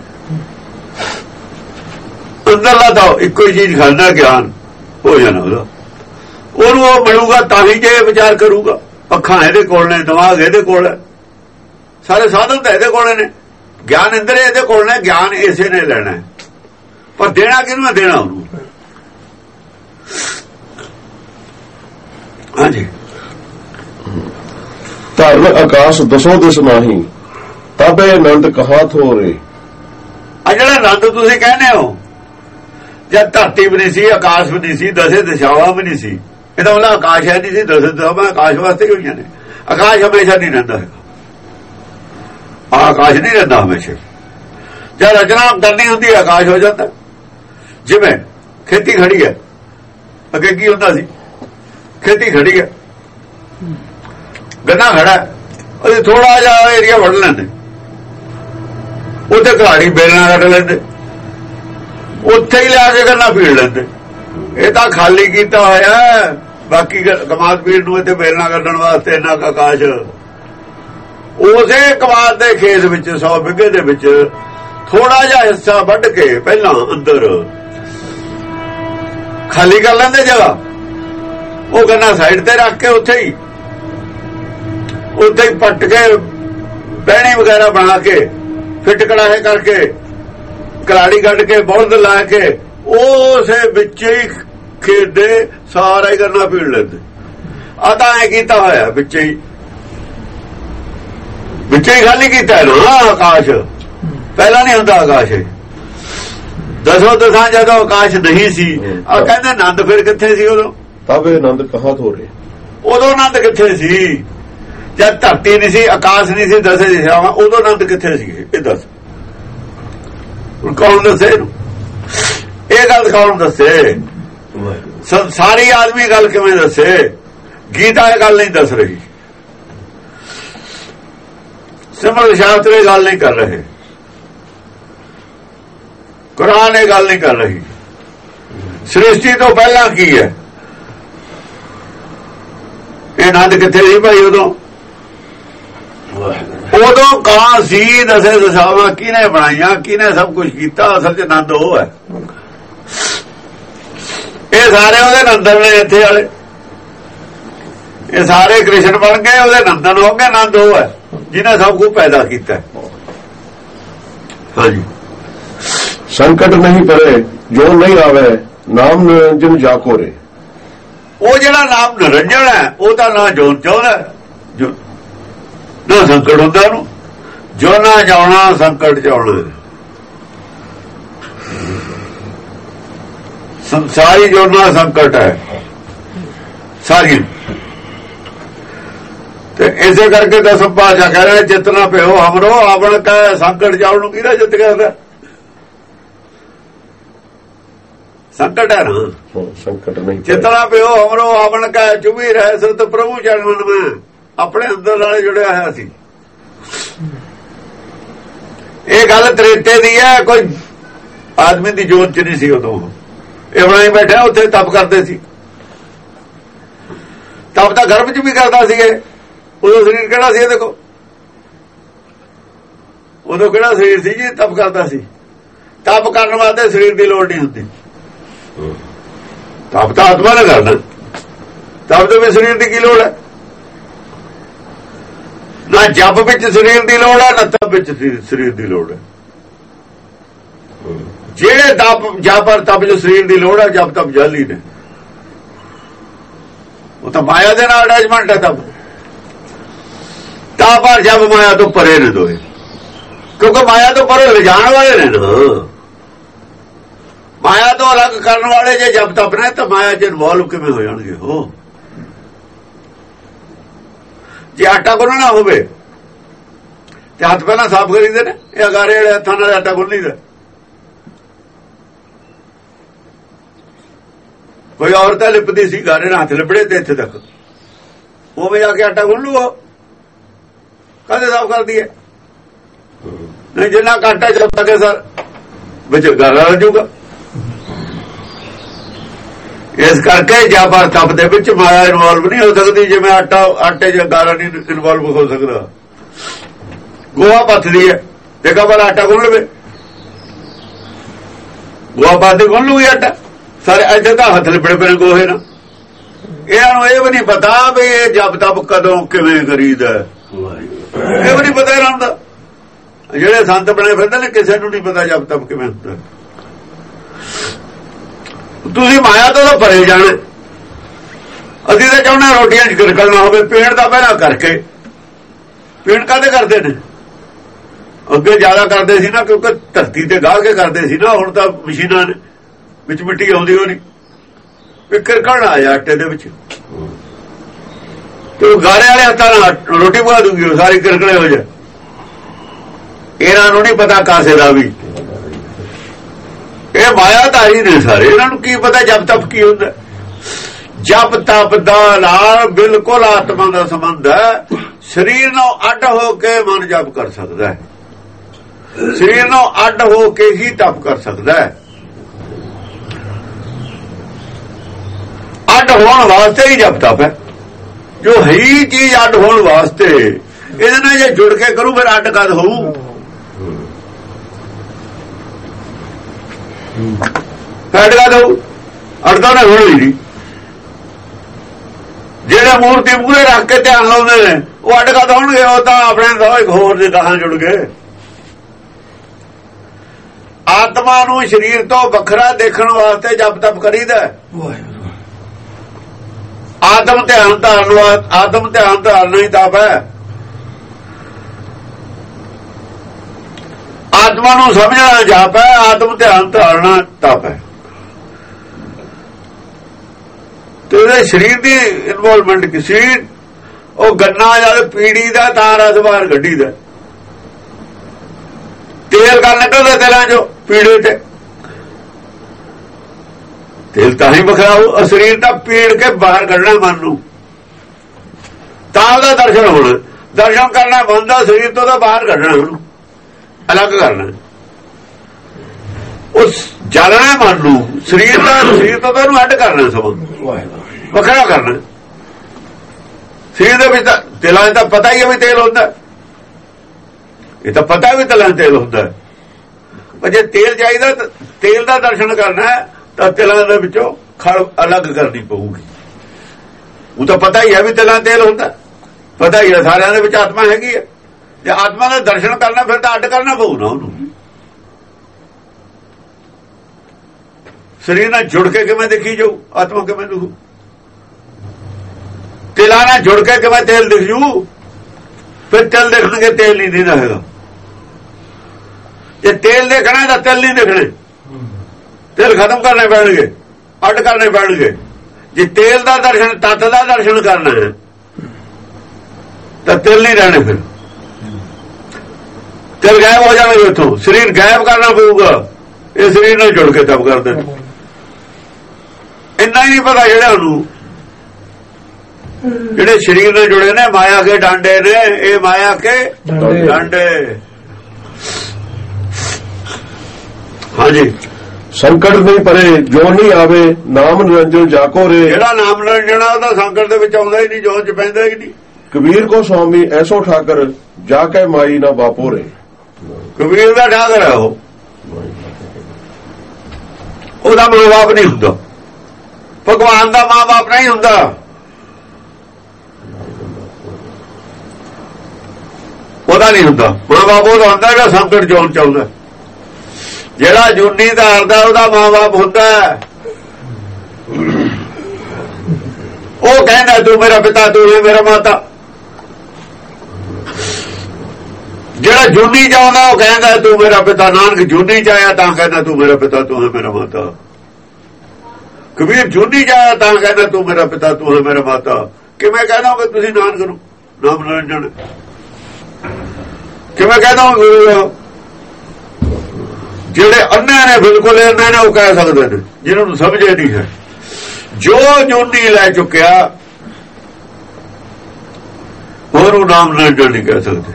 ਅੰਦਰਲਾ ਤਾਂ ਇੱਕੋ ਹੀ ਚੀਜ਼ ਖਾਂਦਾ, ਗਿਆਨ ਹੋ ਜਾਣਾ ਉਹਦਾ, ਉਹਨੂੰ ਉਹ ਮਿਲੂਗਾ ਤਾਂ ਹੀ ਜੇ ਵਿਚਾਰ ਕਰੂਗਾ। ਅੱਖਾਂ ਇਹਦੇ ਕੋਲ ਨੇ, ਦਿਮਾਗ ਇਹਦੇ ਕੋਲ ਹੈ, ਸਾਰੇ ਸਾਧਨ ਤਾਂ ਇਹਦੇ ਕੋਲ ਨੇ, ਗਿਆਨ ਅੰਦਰ ਇਹਦੇ ਕੋਲ ਨੇ, ਗਿਆਨ ਇਸੇ ਨੇ ਲੈਣਾ, ਪਰ ਦੇਣਾ ਕਿਹਨੂੰ ਹੈ? ਦੇਣਾ ਉਹਨੂੰ। ਹਾਂਜੀ, ਧਰਨ ਆਕਾਸ਼ ਦਸੋ ਦਿਸ ਨਾਹੀ, ਤਬੇ ਆਨੰਦ ਕਹਾ ਥੋਰੇ। ਆ ਜਿਹੜਾ ਆਨੰਦ ਤੁਸੀਂ ਕਹਿੰਦੇ ਹੋ, ਜਦ ਧਰਤੀ ਵੀ ਨਹੀਂ ਸੀ, ਆਕਾਸ਼ ਵੀ ਨਹੀਂ ਸੀ, ਦਸੇ ਦਿਸ਼ਾਵਾਂ ਵੀ ਨਹੀਂ ਸੀ, ਇਹਦਾ ਮਤਲਬ ਆਕਾਸ਼ ਹੈ ਨਹੀਂ ਸੀ, ਦਸੇ ਦਿਸ਼ਾਵਾਂ ਆਕਾਸ਼ ਵਾਸਤੇ ਹੀ ਹੋਈਆਂ ਨੇ। ਆਕਾਸ਼ ਹਮੇਸ਼ਾ ਨਹੀਂ ਰਹਿੰਦਾ ਹੈਗਾ, ਆਕਾਸ਼ ਨਹੀਂ ਰਹਿੰਦਾ ਹਮੇਸ਼ਾ। ਜਦ ਰਚਨਾ ਕਰਨੀ ਹੁੰਦੀ ਹੈ, ਆਕਾਸ਼ ਹੋ ਜਾਂਦਾ। ਜਿਵੇਂ ਖੇਤੀ ਖੜੀ ਹੈ, ਅੱਗੇ ਕੀ ਹੁੰਦਾ ਸੀ? ਖੇਤੀ ਖੜੀ ਹੈ, ਗੰਨਾ ਖੜਾ, ਉਹਦੇ ਥੋੜਾ ਜਿਹਾ ਏਰੀਆ ਵੜ ਲੈਂਦੇ, ਉੱਥੇ ਘਾੜੀ ਬੇਲਣਾ ਕੱਢ ਲੈਂਦੇ, ਉੱਥੇ ਹੀ ਲਿਆ ਕੇ ਗੰਨਾ ਪੀੜ ਲੈਂਦੇ। ਇਹ ਤਾਂ ਖਾਲੀ ਕੀਤਾ ਹੋਇਆ, ਬਾਕੀ ਕਮਾਦ ਪੀੜ ਨੂੰ ਇੱਥੇ ਬੇਲਣਾ ਕੱਢਣ ਵਾਸਤੇ ਇੰਨਾ ਆਕਾਸ਼। ਉਸੇ ਕਮਾਦ ਦੇ ਖੇਤ ਵਿੱਚ, ਸੌ ਬਿੱਗੇ ਦੇ ਵਿੱਚ ਥੋੜਾ ਜਿਹਾ ਹਿੱਸਾ ਵੱਢ ਕੇ ਪਹਿਲਾਂ ਅੰਦਰ ਖਾਲੀ ਕਰ ਲੈਂਦੇ ਜਗ੍ਹਾ, ਉਹ ਗੰਨਾ ਸਾਈਡ ਤੇ ਰੱਖ ਕੇ ਉੱਥੇ ਹੀ ਉੱਥੇ ਹੀ ਪੱਟ ਕੇ ਬਹਿਣੀ ਵਗੈਰਾ ਬਣਾ ਕੇ, ਫਿੱਟ ਕੜਾਹੇ ਕਰਕੇ, ਕਲਾੜੀ ਕੱਢ ਕੇ, ਬੌਲਦ ਲਾ ਕੇ, ਉਸੇ ਵਿੱਚ ਹੀ ਖੇਤ ਦੇ ਸਾਰਾ ਹੀ ਗੰਨਾ ਪੀੜ ਲੈਂਦੇ। ਆ ਤਾਂ ਐ ਕੀਤਾ ਹੋਇਆ, ਵਿੱਚ ਹੀ ਵਿੱਚ ਹੀ ਖਾਲੀ ਕੀਤਾ ਨਾ ਆਕਾਸ਼। ਪਹਿਲਾਂ ਨਹੀਂ ਹੁੰਦਾ ਆਕਾਸ਼, ਦਸੋ ਦਸਾਂ ਜਦੋਂ ਆਕਾਸ਼ ਨਹੀਂ ਸੀ। ਆ ਕਹਿੰਦੇ ਆਨੰਦ ਫਿਰ ਕਿੱਥੇ ਸੀ ਉਦੋਂ? ਤਬੇ ਆਨੰਦ ਕਹਾ ਥੋਰੇ, ਉਦੋਂ ਆਨੰਦ ਕਿੱਥੇ ਸੀ? ਜਦ ਧਰਤੀ ਨਹੀਂ ਸੀ, ਆਕਾਸ਼ ਨਹੀਂ ਸੀ, ਦਸੇ ਦਿਸ਼ਾਵਾਂ, ਉਦੋਂ ਆਨੰਦ ਕਿੱਥੇ ਸੀ? ਇਹ ਦੱਸ, ਕੌਣ ਦੱਸੇ? ਇਹ ਗੱਲ ਕੌਣ ਦੱਸੇ? ਸਾਰੀ ਆਦਮੀ ਗੱਲ ਕਿਵੇਂ ਦੱਸੇ? ਗੀਤਾ ਇਹ ਗੱਲ ਨਹੀਂ ਦੱਸ ਰਹੀ, ਸਿਮਰਨ ਸ਼ਾਸਤਰ ਇਹ ਗੱਲ ਨਹੀਂ ਕਰ ਰਹੇ, ਕੁਰਾਨ ਇਹ ਗੱਲ ਨਹੀਂ ਕਰ ਰਹੀ। ਸ੍ਰਿਸ਼ਟੀ ਤੋਂ ਪਹਿਲਾਂ ਕੀ ਹੈ? ਆਨੰਦ ਕਿੱਥੇ ਸੀ ਭਾਈ? ਉਦੋਂ ਉਦੋਂ ਕਾਂ ਸੀ ਦਸੇ ਦਸ਼ਾਵਾਂ ਕਿਹਨੇ ਬਣਾਈਆਂ, ਕਿਹਨੇ ਸਭ ਕੁਝ ਕੀਤਾ? ਅਸਲ ਚ ਆਨੰਦ ਉਹ ਹੈ। ਇਹ ਸਾਰੇ ਉਹਦੇ ਨੰਦਨ ਨੇ, ਇੱਥੇ ਵਾਲੇ ਇਹ ਸਾਰੇ ਕ੍ਰਿਸ਼ਨ ਬਣ ਗਏ, ਉਹਦੇ ਨੰਦਨ ਹੋ ਗਏ। ਆਨੰਦ ਉਹ ਹੈ ਜਿਹਨੇ ਸਭ ਕੁਝ ਪੈਦਾ ਕੀਤਾ। ਹਾਂਜੀ, ਸੰਕਟ ਨਹੀਂ ਪਰੇ ਜੋ ਨਹੀਂ ਆਵੇ ਨਾਮ ਨਿਰੰਜਨ ਜਾ ਕੋਰੇ। ਉਹ ਜਿਹੜਾ ਨਾਮ ਨਿਰੰਜਨ ਹੈ ਉਹ ਤਾਂ ਨਾ ਜੋਨ ਚਾਹੁੰਦਾ, ਜੋ ਨਾ ਸੰਕਟ ਹੁੰਦਾ ਉਹਨੂੰ। ਜੋ ਨਾ ਜਾਉਣਾ ਸੰਕਟ ਚਾਉਣਾ। ਸੰਸਾਰੀ ਜੋ ਨਾ ਸੰਕਟ ਹੈ ਸਾਰੀ। ਤੇ ਇਸੇ ਕਰਕੇ ਦਸਮ ਪਾਤਸ਼ਾਹ ਕਹਿ ਰਹੇ ਜਿਤਨਾ ਪਿਓ ਹਮਰੋ ਆਵਣ ਕਾ ਸੰਕਟ ਜਾਉਣ ਨੂੰ ਕਿਹਦਾ ਜਿੱਤ ਕਰਦਾ? ਸੰਕਟ ਹੈ ਨਾ, ਸੰਕਟ ਨਹੀਂ। ਜਿਤਨਾ ਪਿਓ ਹਮਰੋ ਆਵਣ ਕਾ ਚੁਭੀ ਰਹਿ ਸਤ ਪ੍ਰਭੂ ਚਰਨ ਮੈਂ। ਆਪਣੇ ਅੰਦਰ ਨਾਲ ਜੁੜਿਆ ਹੋਇਆ ਸੀ। ਇਹ ਗੱਲ ਤ੍ਰੇਤੇ ਦੀ ਹੈ, ਕੋਈ ਆਦਮੀ ਦੀ ਜੋਤ ਚ ਨਹੀਂ ਸੀ ਉਦੋਂ। ਇਹ ਬਣਾਈ ਬੈਠਾ ਉੱਥੇ ਤਪ ਕਰਦੇ ਸੀ। ਤਪ ਤਾਂ ਗਰਭ ਚ ਵੀ ਕਰਦਾ ਸੀ। ਉਦੋਂ ਸਰੀਰ ਕਿਹੜਾ ਸੀ? ਦੇਖੋ ਉਦੋਂ ਕਿਹੜਾ ਸਰੀਰ ਸੀ ਜੀ ਤਪ ਕਰਦਾ ਸੀ? ਤਪ ਕਰਨ ਵਾਸਤੇ ਸਰੀਰ ਦੀ ਲੋੜ ਨਹੀਂ ਹੁੰਦੀ। ਤਪ ਤਾਂ ਆਤਮਾ ਨੇ ਕਰਨਾ। ਤਪ ਤੋਂ ਵੀ ਸਰੀਰ ਦੀ ਕੀ ਲੋੜ ਹੈ? ਨਾ ਜਪ ਵਿੱਚ ਸਰੀਰ ਦੀ ਲੋੜ ਹੈ, ਨਾ ਤਪ ਵਿੱਚ ਸਰੀਰ ਦੀ ਲੋੜ ਹੈ। ਜਿਹੜੇ ਤਪ ਜਪ ਔਰ ਤਪ ਜੋ ਸਰੀਰ ਦੀ ਲੋੜ ਹੈ, ਜਪ ਤਪ ਜਾਲੀ ਨੇ। ਉਹ ਤਾਂ ਮਾਇਆ ਦੇ ਨਾਲ ਅਟੈਚਮੈਂਟ ਹੈ। ਤਪ ਤਪ ਔਰ ਜਪ ਮਾਇਆ ਤੋਂ ਪਰੇ ਨੇ ਦੋਏ, ਕਿਉਂਕਿ ਮਾਇਆ ਤੋਂ ਪਰੇ ਲਿਜਾਣ ਵਾਲੇ ਨੇ ਨਾ। ਮਾਇਆ ਤੋਂ ਅਲੱਗ ਕਰਨ ਵਾਲੇ ਜੇ ਜਪ ਤਪ ਨੇ ਤਾਂ ਮਾਇਆ ਚ ਇਨਵੋਲਵ ਕਿਵੇਂ ਹੋ ਜਾਣਗੇ? ਉਹ ਜੇ ਆਟਾ ਗੁੰਨਣਾ ਹੋਵੇ ਤੇ ਹੱਥ ਪਹਿਲਾਂ ਸਾਫ਼ ਕਰੀਦੇ ਨੇ। ਇਹ ਅਗਾਰੇ ਵਾਲੇ ਹੱਥਾਂ ਨਾਲ ਆਟਾ ਗੁੰਨ ਲਈਦਾ। ਕੋਈ ਔਰਤ ਲਿਪਦੀ ਸੀ, ਗਾਰੇ ਨਾਲ ਹੱਥ ਲਿਪੜੇ ਤੇ ਇੱਥੇ ਤੱਕ, ਉਹ ਜਾ ਕੇ ਆਟਾ ਗੁੰਨ ਲੂ। ਕਦੇ ਸਾਫ਼ ਕਰਦੀ ਹੈ ਨਹੀਂ। ਜਿੰਨਾ ਆਟਾ ਚੱਲਦਾ ਕੇ ਸਰ ਵਿੱਚ ਗਾਰਾ ਲੱਗ ਜਾਊਗਾ। ਇਸ ਕਰਕੇ ਜਪ ਔਰ ਤਪ ਦੇ ਵਿੱਚ ਮਾਇਆ ਇਨਵੋਲਵ ਨਹੀਂ ਹੋ ਸਕਦੀ। ਜਿਵੇਂ ਆਟਾ ਆਟੇ ਚ ਗਾਰਾ ਨਹੀਂ ਇਨਵੋਲਵ ਹੋ ਸਕਦਾ। ਗੋਹਾ ਪੱਥਦੀ ਹੈ, ਦੇਖਾ ਪਰ ਆਟਾ ਗੁੰਨ ਲਵੇ। ਗੋਹਾ ਪੱਥਦੀ ਗੁੰਨ ਲੂਗੀ ਆਟਾ। ਸਾਰੇ ਇੱਥੇ ਤਾਂ ਹੱਥ ਲਿਪੜੇ ਪਏ ਗੋਹੇ ਨਾਲ। ਇਹਨਾਂ ਨੂੰ ਇਹ ਵੀ ਨਹੀਂ ਪਤਾ ਵੀ ਇਹ ਜਪ ਤਪ ਕਦੋਂ ਕਿਵੇਂ ਕਰੀਦਾ। ਇਹ ਵੀ ਨਹੀਂ ਪਤਾ ਇਹਨਾਂ ਦਾ। ਜਿਹੜੇ ਸੰਤ ਬਣੇ ਫਿਰਦੇ ਨੇ ਕਿਸੇ ਨੂੰ ਨਹੀਂ ਪਤਾ ਜਪ ਤਪ ਕਿਵੇਂ ਹੁੰਦਾ। ਤੁਸੀਂ ਮਾਇਆ ਤੋਂ ਤਾਂ ਪਰੇ ਜਾਣਾ। ਅਸੀਂ ਤਾਂ ਚਾਹੁੰਦੇ ਰੋਟੀਆਂ ਚ ਕਿਰਕਲ ਨਾ ਹੋਵੇ। ਪੀਣ ਦਾ ਪਹਿਲਾਂ ਕਰਕੇ। ਪੀਣ ਕਾਹਦੇ ਕਰਦੇ ਨੇ? ਅੱਗੇ ਜ਼ਿਆਦਾ ਕਰਦੇ ਸੀ ਨਾ, ਕਿਉਂਕਿ ਧਰਤੀ ਤੇ ਗਾਹ ਕੇ ਕਰਦੇ ਸੀ ਨਾ। ਹੁਣ ਤਾਂ ਮਸ਼ੀਨਾਂ ਨੇ, ਵਿੱਚ ਮਿੱਟੀ ਆਉਂਦੀ ਹੋਣੀ, ਵੀ ਕਿਰਕਲ ਆ ਜਾ ਆਟੇ ਦੇ ਵਿੱਚ। ਤੇ ਗਾਰੇ ਵਾਲੇ ਹੱਥਾਂ ਨਾਲ ਰੋਟੀ ਪਕਾ ਦੂਗੀ, ਉਹ ਸਾਰੀ ਕਿਰਕਲੇ ਹੋ ਜਾ। ਇਹਨਾਂ ਨੂੰ ਨਹੀਂ ਪਤਾ ਕਾਸੇ ਦਾ ਵੀ। ਇਹ ਮਾਇਆਧਾਰੀ ਨੇ ਸਾਰੇ। ਇਹਨਾਂ ਨੂੰ ਕੀ ਪਤਾ ਜਪ ਤਪ ਕੀ ਹੁੰਦਾ? ਜਪ ਤਪ ਦਾ ਨਾਲ ਬਿਲਕੁਲ ਆਤਮਾ ਦਾ ਸੰਬੰਧ ਹੈ। ਸਰੀਰ ਨੂੰ ਅੱਡ ਹੋ ਕੇ ਮਨ ਜਪ ਕਰ ਸਕਦਾ ਹੈ। ਸਰੀਰ ਨੂੰ ਅੱਡ ਹੋ ਕੇ ਹੀ ਤਪ ਕਰ ਸਕਦਾ ਹੈ। ਅੱਡ ਹੋਣ ਵਾਸਤੇ ਹੀ ਜਪ ਤਪ ਹੈ। ਜੋ ਹੈ ਹੀ ਚੀਜ਼ ਅੱਡ ਹੋਣ ਵਾਸਤੇ, ਇਹਦੇ ਨਾਲ ਜੇ ਜੁੜ ਕੇ ਕਰੂ ਫਿਰ ਅੱਡ ਕਦ ਹੋਊ? ਅੱਡ ਕਦ ਹੋਊ? ਅੜਦਾ ਨਾ ਹੋਣੀ ਜੀ। ਜਿਹੜੇ ਮੂਰਤੀ ਮੂਹਰੇ ਰੱਖ ਕੇ ਧਿਆਨ ਲਾਉਂਦੇ ਨੇ ਉਹ ਅੱਡ ਕਦ ਹੋਣਗੇ? ਉਹ ਤਾਂ ਆਪਣੇ ਤੋਂ ਇੱਕ ਹੋਰ ਦੇ ਗਾਹਾਂ ਜੁੜ ਗਏ। ਆਤਮਾ ਨੂੰ ਸਰੀਰ ਤੋਂ ਵੱਖਰਾ ਦੇਖਣ ਵਾਸਤੇ ਜਪ ਤਪ ਕਰੀਦਾ। ਆਤਮ ਧਿਆਨ ਧਾਰਨ ਵਾਸਤੇ ਆਤਮ ਧਿਆਨ ਧਾਰਨਾ ਹੀ ਤਪ ਹੈ। ਆਤਮਾ ਨੂੰ ਸਮਝਣਾ ਜਪ ਹੈ। ਆਤਮ ਧਿਆਨ ਧਾਰਨਾ ਤਪ ਹੈ। ਤੇ ਉਹਦੇ ਸਰੀਰ ਦੀ ਇਨਵੋਲਵਮੈਂਟ ਕੀ? ਸਰੀਰ ਉਹ ਗੰਨਾ ਜਦ ਪੀੜੀ ਦਾ ਤਾਂ ਰਸ ਬਾਹਰ ਗੱਡੀ ਦਾ ਤੇਲ ਕਰ ਨਿਕਲਦਾ ਤੇਲਾਂ ਚੋਂ ਪੀੜੇ ਤੇ। ਤੇਲ ਤਾਂ ਹੀ ਵੱਖਰਾ ਹੋ। ਸਰੀਰ ਦਾ ਪੀੜ ਕੇ ਬਾਹਰ ਕੱਢਣਾ ਮਨ ਨੂੰ, ਤਾਂ ਉਹਦਾ ਦਰਸ਼ਨ ਹੋਣਾ। ਦਰਸ਼ਨ ਕਰਨਾ ਬੰਦਾ ਸਰੀਰ ਤੋਂ ਤਾਂ ਬਾਹਰ ਕੱਢਣਾ, ਉਹਨੂੰ ਅਲੱਗ ਕਰਨਾ। ਉਸ ਜਾਲਣਾ ਮਨ ਨੂੰ ਸਰੀਰ ਦਾ, ਸਰੀਰ ਤੋਂ ਤਾਂ ਉਹਨੂੰ ਅੱਡ ਕਰਨਾ, ਸਭ ਵੱਖਰਾ ਕਰਨਾ। ਸਰੀਰ ਦੇ ਵਿੱਚ ਤਿਲਾਂ ਦਾ ਪਤਾ ਹੀ ਹੈ ਵੀ ਤੇਲ ਹੁੰਦਾ, ਇਹ ਤਾਂ ਪਤਾ ਵੀ ਤਿਲਾਂ ਤੇਲ ਹੁੰਦਾ। ਪਰ ਜੇ ਤੇਲ ਚਾਹੀਦਾ ਤੇਲ ਦਾ ਦਰਸ਼ਨ ਕਰਨਾ ਤਾਂ ਤਿਲਾਂ ਦੇ ਵਿੱਚੋਂ ਖਲ ਅਲੱਗ ਕਰਨੀ ਪਊਗੀ। ਉਹ ਤਾਂ ਪਤਾ ਹੀ ਹੈ ਵੀ ਤਿਲਾਂ ਤੇਲ ਹੁੰਦਾ, ਪਤਾ ਹੀ ਹੈ ਸਾਰਿਆਂ ਦੇ ਵਿੱਚ ਆਤਮਾ ਹੈਗੀ ਹੈ। ਜੇ ਆਤਮਾ ਦਾ ਦਰਸ਼ਨ ਕਰਨਾ ਫਿਰ ਤਾਂ ਅੱਡ ਕਰਨਾ ਪਊ ਨਾ ਉਹਨੂੰ। ਸਰੀਰ ਨਾਲ ਜੁੜ ਕੇ ਕਿਵੇਂ ਦੇਖੀ ਜਾਊ ਆਤਮਾ, ਕਿਵੇਂ ਦਿਖੂ? ਤਿਲਾਂ ਨਾਲ ਜੁੜ ਕੇ ਕਿਵੇਂ ਤੇਲ ਦਿਖ ਜੂ? ਫਿਰ ਤਿਲ ਦੇਖਣਗੇ, ਤੇਲ ਨਹੀਂ ਦਿਖਦਾ ਹੈਗਾ। ਜੇ ਤੇਲ ਦੇਖਣਾ ਤਾਂ ਤਿਲ ਨਹੀਂ ਦੇਖਣੇ, ਤੇਲ ਖਤਮ ਕਰਨੇ ਪੈਣਗੇ, ਅੱਡ ਕਰਨੇ ਪੈਣਗੇ। ਜੇ ਤੇਲ ਦਾ ਦਰਸ਼ਨ, ਤੱਤ ਦਾ ਦਰਸ਼ਨ ਕਰਨਾ ਹੈ ਤਾਂ ਤਿਲ ਨਹੀਂ ਰਹਿਣੇ, ਫਿਰ ਤਿਲ ਗਾਇਬ ਹੋ ਜਾਣਗੇ ਉੱਥੋਂ। ਸਰੀਰ ਗਾਇਬ ਕਰਨਾ ਪਊਗਾ, ਇਹ ਸਰੀਰ ਨਾਲ ਜੁੜ ਕੇ ਤਪ ਕਰਦੇ ਨੇ। ਇੰਨਾ ਹੀ ਨਹੀਂ ਪਤਾ ਜਿਹੜਾ ਉਹਨੂੰ, ਜਿਹੜੇ ਸਰੀਰ ਨਾਲ ਜੁੜੇ ਨੇ ਮਾਇਆ ਕੇ ਡਾਂਡੇ ਨੇ, ਇਹ ਮਾਇਆ ਕੇ ਡਾਂਡੇ। ਹਾਂਜੀ, ਸੰਕਟ ਨਹੀਂ ਪਰੇ ਜੋ ਨਹੀਂ ਆਵੇ, ਨਾਮ ਨਿਰੰਜਨ ਜਾਕੋ ਰੇ। ਜਿਹੜਾ ਨਾਮ ਨਿਰੰਜਨ ਆ ਉਹਦਾ ਸੰਕਟ ਦੇ ਵਿੱਚ ਆਉਂਦਾ ਹੀ ਨਹੀਂ, ਜੋਤ ਚ ਪੈਂਦਾ ਹੀ ਨਹੀਂ। ਕਬੀਰ ਕੋ ਸਵਾਮੀ ਐਸੋ ਠਾਕਰ, ਜਾ ਕੇ ਮਾਈ ਨਾ ਬਾਪੋ ਰੇ। ਕਬੀਰ ਦਾ ਠਾਕਰ ਹੈ ਉਹ, ਉਹਦਾ ਮਾਂ ਬਾਪ ਨਹੀਂ ਹੁੰਦਾ। ਭਗਵਾਨ ਦਾ ਮਾਂ ਬਾਪ ਨਹੀਂ ਹੁੰਦਾ। ਉਹਦਾ ਨਹੀਂ ਹੁੰਦਾ ਮਾਂ ਬਾਪ, ਉਹਦਾ ਹੁੰਦਾ ਜਿਹੜਾ ਸੰਕਟ ਜੋਨ ਚ ਆਉਂਦਾ। ਜਿਹੜਾ ਜੂਨੀ ਧਾਰਦਾ ਉਹਦਾ ਮਾਂ ਬਾਪ ਹੁੰਦਾ। ਉਹ ਕਹਿੰਦਾ ਤੂੰ ਮੇਰਾ ਪਿਤਾ, ਤੂੰ ਹੈ ਮੇਰਾ ਮਾਤਾ। ਜਿਹੜਾ ਜੂਨੀ ਚਾਹੁੰਦਾ ਉਹ ਕਹਿੰਦਾ ਤੂੰ ਮੇਰਾ ਪਿਤਾ। ਨਾਨਕ ਜੂਨੀ ਚ ਆਇਆ ਤਾਂ ਕਹਿੰਦਾ ਤੂੰ ਮੇਰਾ ਪਿਤਾ, ਤੂੰ ਹੈ ਮੇਰਾ ਮਾਤਾ। ਕਬੀਰ ਜੂਨੀ ਚ ਆਇਆ ਤਾਂ ਕਹਿੰਦਾ ਤੂੰ ਮੇਰਾ ਪਿਤਾ, ਤੂੰ ਹੈ ਮੇਰਾ ਮਾਤਾ। ਕਿਵੇਂ ਕਹਿੰਦਾ ਕਿ ਤੁਸੀਂ ਨਾਨਕ ਨੂੰ ਨਾਮ ਨਿਰੰਜਨ, ਕਿਵੇਂ ਕਹਿੰਦਾ ਗੁਰੂ? ਜਿਹੜੇ ਅੰਨੇ ਨੇ, ਬਿਲਕੁਲ ਅੰਨੇ ਨੇ, ਉਹ ਕਹਿ ਸਕਦੇ ਨੇ, ਜਿਹਨਾਂ ਨੂੰ ਸਮਝੇ ਨਹੀਂ ਹੈ। ਜੋ ਜੂਨੀ ਲੈ ਚੁੱਕਿਆ ਹੋਰ ਉਹ ਨਾਮ ਨਿਰੰਜਨ ਨਹੀਂ ਕਹਿ ਸਕਦੇ।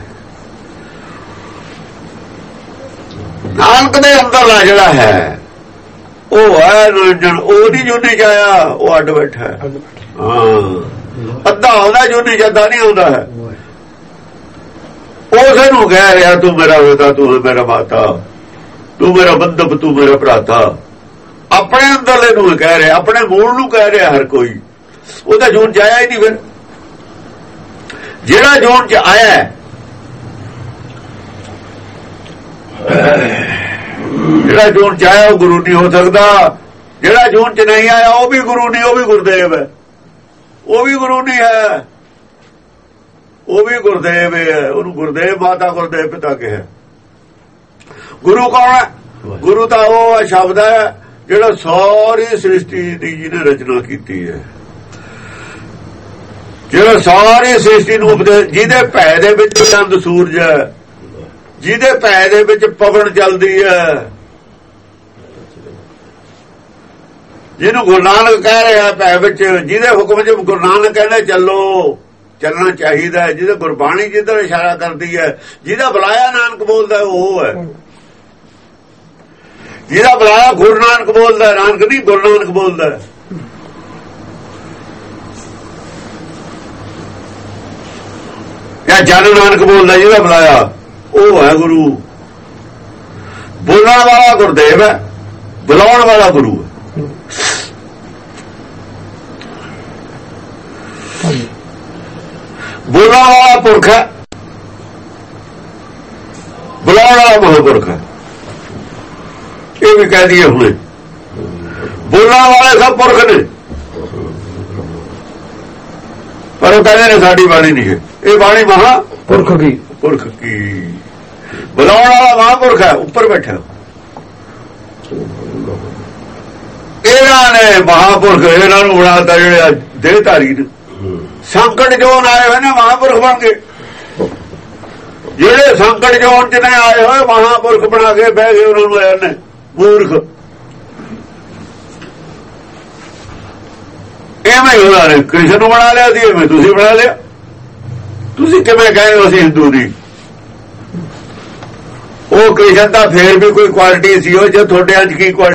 ਨਾਨਕ ਦੇ ਅੰਦਰਲਾ ਜਿਹੜਾ ਹੈ ਉਹ ਹੈ ਨਿਰੰਜਨ, ਉਹਦੀ ਜੂਨੀ ਚ ਆਇਆ, ਉਹ ਅੱਡ ਬੈਠਾ ਹੈ। ਹਾਂ, ਅੱਧਾ ਆਉਂਦਾ ਜੂਨੀ ਚ, ਅੱਧਾ ਨਹੀਂ ਆਉਂਦਾ ਹੈ। ਉਸੇ ਨੂੰ ਕਹਿ ਰਿਹਾ ਤੂੰ ਮੇਰਾ ਪਿਤਾ, ਤੂੰ ਹੈ ਮੇਰਾ ਮਾਤਾ, ਤੂੰ ਮੇਰਾ ਬੰਧਪ, ਤੂੰ ਮੇਰਾ ਭਰਾਤਾ। ਆਪਣੇ ਅੰਦਰਲੇ ਨੂੰ ਕਹਿ ਰਿਹਾ, ਆਪਣੇ ਮੂਲ ਨੂੰ ਕਹਿ ਰਿਹਾ ਹਰ ਕੋਈ। ਉਹਦਾ ਜੂਨ ਚ ਆਇਆ ਹੀ ਨਹੀਂ। ਫਿਰ ਜਿਹੜਾ ਜੂਨ ਚ ਆਇਆ, ਜਿਹੜਾ ਜੂਨ ਚ ਆਇਆ ਉਹ ਗੁਰੂ ਨਹੀਂ ਹੋ ਸਕਦਾ। ਜਿਹੜਾ ਜੂਨ ਚ ਨਹੀਂ ਆਇਆ ਉਹ ਵੀ ਗੁਰੂ ਨਹੀਂ, ਉਹ ਵੀ ਗੁਰਦੇਵ ਹੈ। ਉਹ ਵੀ ਗੁਰੂ ਨਹੀਂ ਹੈ, ਉਹ ਵੀ ਗੁਰਦੇਵ ਹੈ। ਉਹਨੂੰ ਗੁਰਦੇਵ ਮਾਤਾ, ਗੁਰਦੇਵ ਪਿਤਾ ਕਿਹਾ। ਗੁਰੂ ਕੌਣ ਹੈ? ਗੁਰੂ ਤਾਂ ਉਹ ਸ਼ਬਦ ਹੈ ਜਿਹੜਾ ਸਾਰੀ ਸ੍ਰਿਸ਼ਟੀ ਦੀ ਜਿਹਨੇ ਰਚਨਾ ਕੀਤੀ ਹੈ, ਜਿਹੜਾ ਸਾਰੀ ਸ੍ਰਿਸ਼ਟੀ ਨੂੰ, ਜਿਹਦੇ ਭੈ ਦੇ ਵਿੱਚ ਚੰਦ ਸੂਰਜ ਹੈ, ਜਿਹਦੇ ਭੈ ਦੇ ਵਿੱਚ ਪਵਨ ਚੱਲਦੀ ਹੈ, ਜਿਹਨੂੰ ਗੁਰੂ ਨਾਨਕ ਕਹਿ ਰਿਹਾ ਭੈ ਵਿੱਚ, ਜਿਹਦੇ ਹੁਕਮ ਚ ਗੁਰੂ ਨਾਨਕ ਕਹਿੰਦੇ ਚੱਲੋ, ਚੱਲਣਾ ਚਾਹੀਦਾ ਹੈ, ਜਿਹਦੇ ਗੁਰਬਾਣੀ ਜਿੱਧਰ ਇਸ਼ਾਰਾ ਕਰਦੀ ਹੈ, ਜਿਹਦਾ ਬੁਲਾਇਆ ਨਾਨਕ ਬੋਲਦਾ ਉਹ ਹੈ। ਜਿਹਦਾ ਬੁਲਾਇਆ ਗੁਰੂ ਨਾਨਕ ਬੋਲਦਾ, ਨਾਨਕ ਨਹੀਂ ਗੁਰੂ ਨਾਨਕ ਬੋਲਦਾ। ਜਾਂ ਜਨ ਨਾਨਕ ਬੋਲਦਾ, ਜਿਹਦਾ ਬੁਲਾਇਆ ਉਹ ਹੈ ਗੁਰੂ। ਬੋਲਣ ਵਾਲਾ ਗੁਰਦੇਵ ਹੈ, ਬੁਲਾਉਣ ਵਾਲਾ ਗੁਰੂ ਹੈ। ਬੋਲਣ ਵਾਲਾ ਪੁਰਖ ਹੈ, ਬੁਲਾਉਣ ਵਾਲਾ ਮਹਾਂਪੁਰਖ ਹੈ। ਇਹ ਵੀ ਕਹਿ ਦਈਏ ਹੁਣੇ, ਬੋਲਣ ਵਾਲੇ ਸਭ ਪੁਰਖ ਨੇ, ਪਰ ਉਹ ਕਹਿੰਦੇ ਨੇ ਸਾਡੀ ਬਾਣੀ ਨਹੀਂ ਹੈ। ਇਹ ਬਾਣੀ ਮਹਾਂਪੁਰਖ ਕੀ, ਪੁਰਖ ਕੀ। ਬੁਲਾਉਣ ਵਾਲਾ ਮਹਾਂਪੁਰਖ ਹੈ, ਉੱਪਰ ਬੈਠਾ। ਇਹਨਾਂ ਨੇ ਮਹਾਂਪੁਰਖ ਇਹਨਾਂ ਨੂੰ ਬਣਾਤਾ, ਜਿਹੜੇ ਦੇਹਧਾਰੀ ਨੇ। ਸੰਕਟ ਜੋਨ ਆਏ ਹੋਏ ਨੇ ਮਹਾਂਪੁਰਖ ਬਣ ਗਏ। ਜਿਹੜੇ ਸੰਕਟ ਜੋਨ ਚ ਨੇ ਆਏ ਹੋਏ ਮਹਾਂਪੁਰਖ ਬਣਾ ਕੇ ਬਹਿ ਗਏ, ਉਹਨਾਂ ਨੂੰ ਆਏ ਨੇ ਮੂਰਖ। ਐਵੇਂ ਹੀ ਉਹਨਾਂ ਨੇ ਕ੍ਰਿਸ਼ਨ ਨੂੰ ਬਣਾ ਲਿਆ ਸੀ, ਐਵੇਂ ਤੁਸੀਂ ਬਣਾ ਲਿਆ। ਤੁਸੀਂ ਕਿਵੇਂ ਕਹਿੰਦੇ ਅਸੀਂ ਹਿੰਦੂ ਦੀ? ਉਹ ਕ੍ਰਿਸ਼ਨ ਤਾਂ ਫੇਰ ਵੀ ਕੋਈ ਕੁਆਲਿਟੀ ਸੀ, ਉਹ ਜੇ ਤੁਹਾਡੇ ਅੱਜ ਕੀ ਕੁਆਲਿਟੀ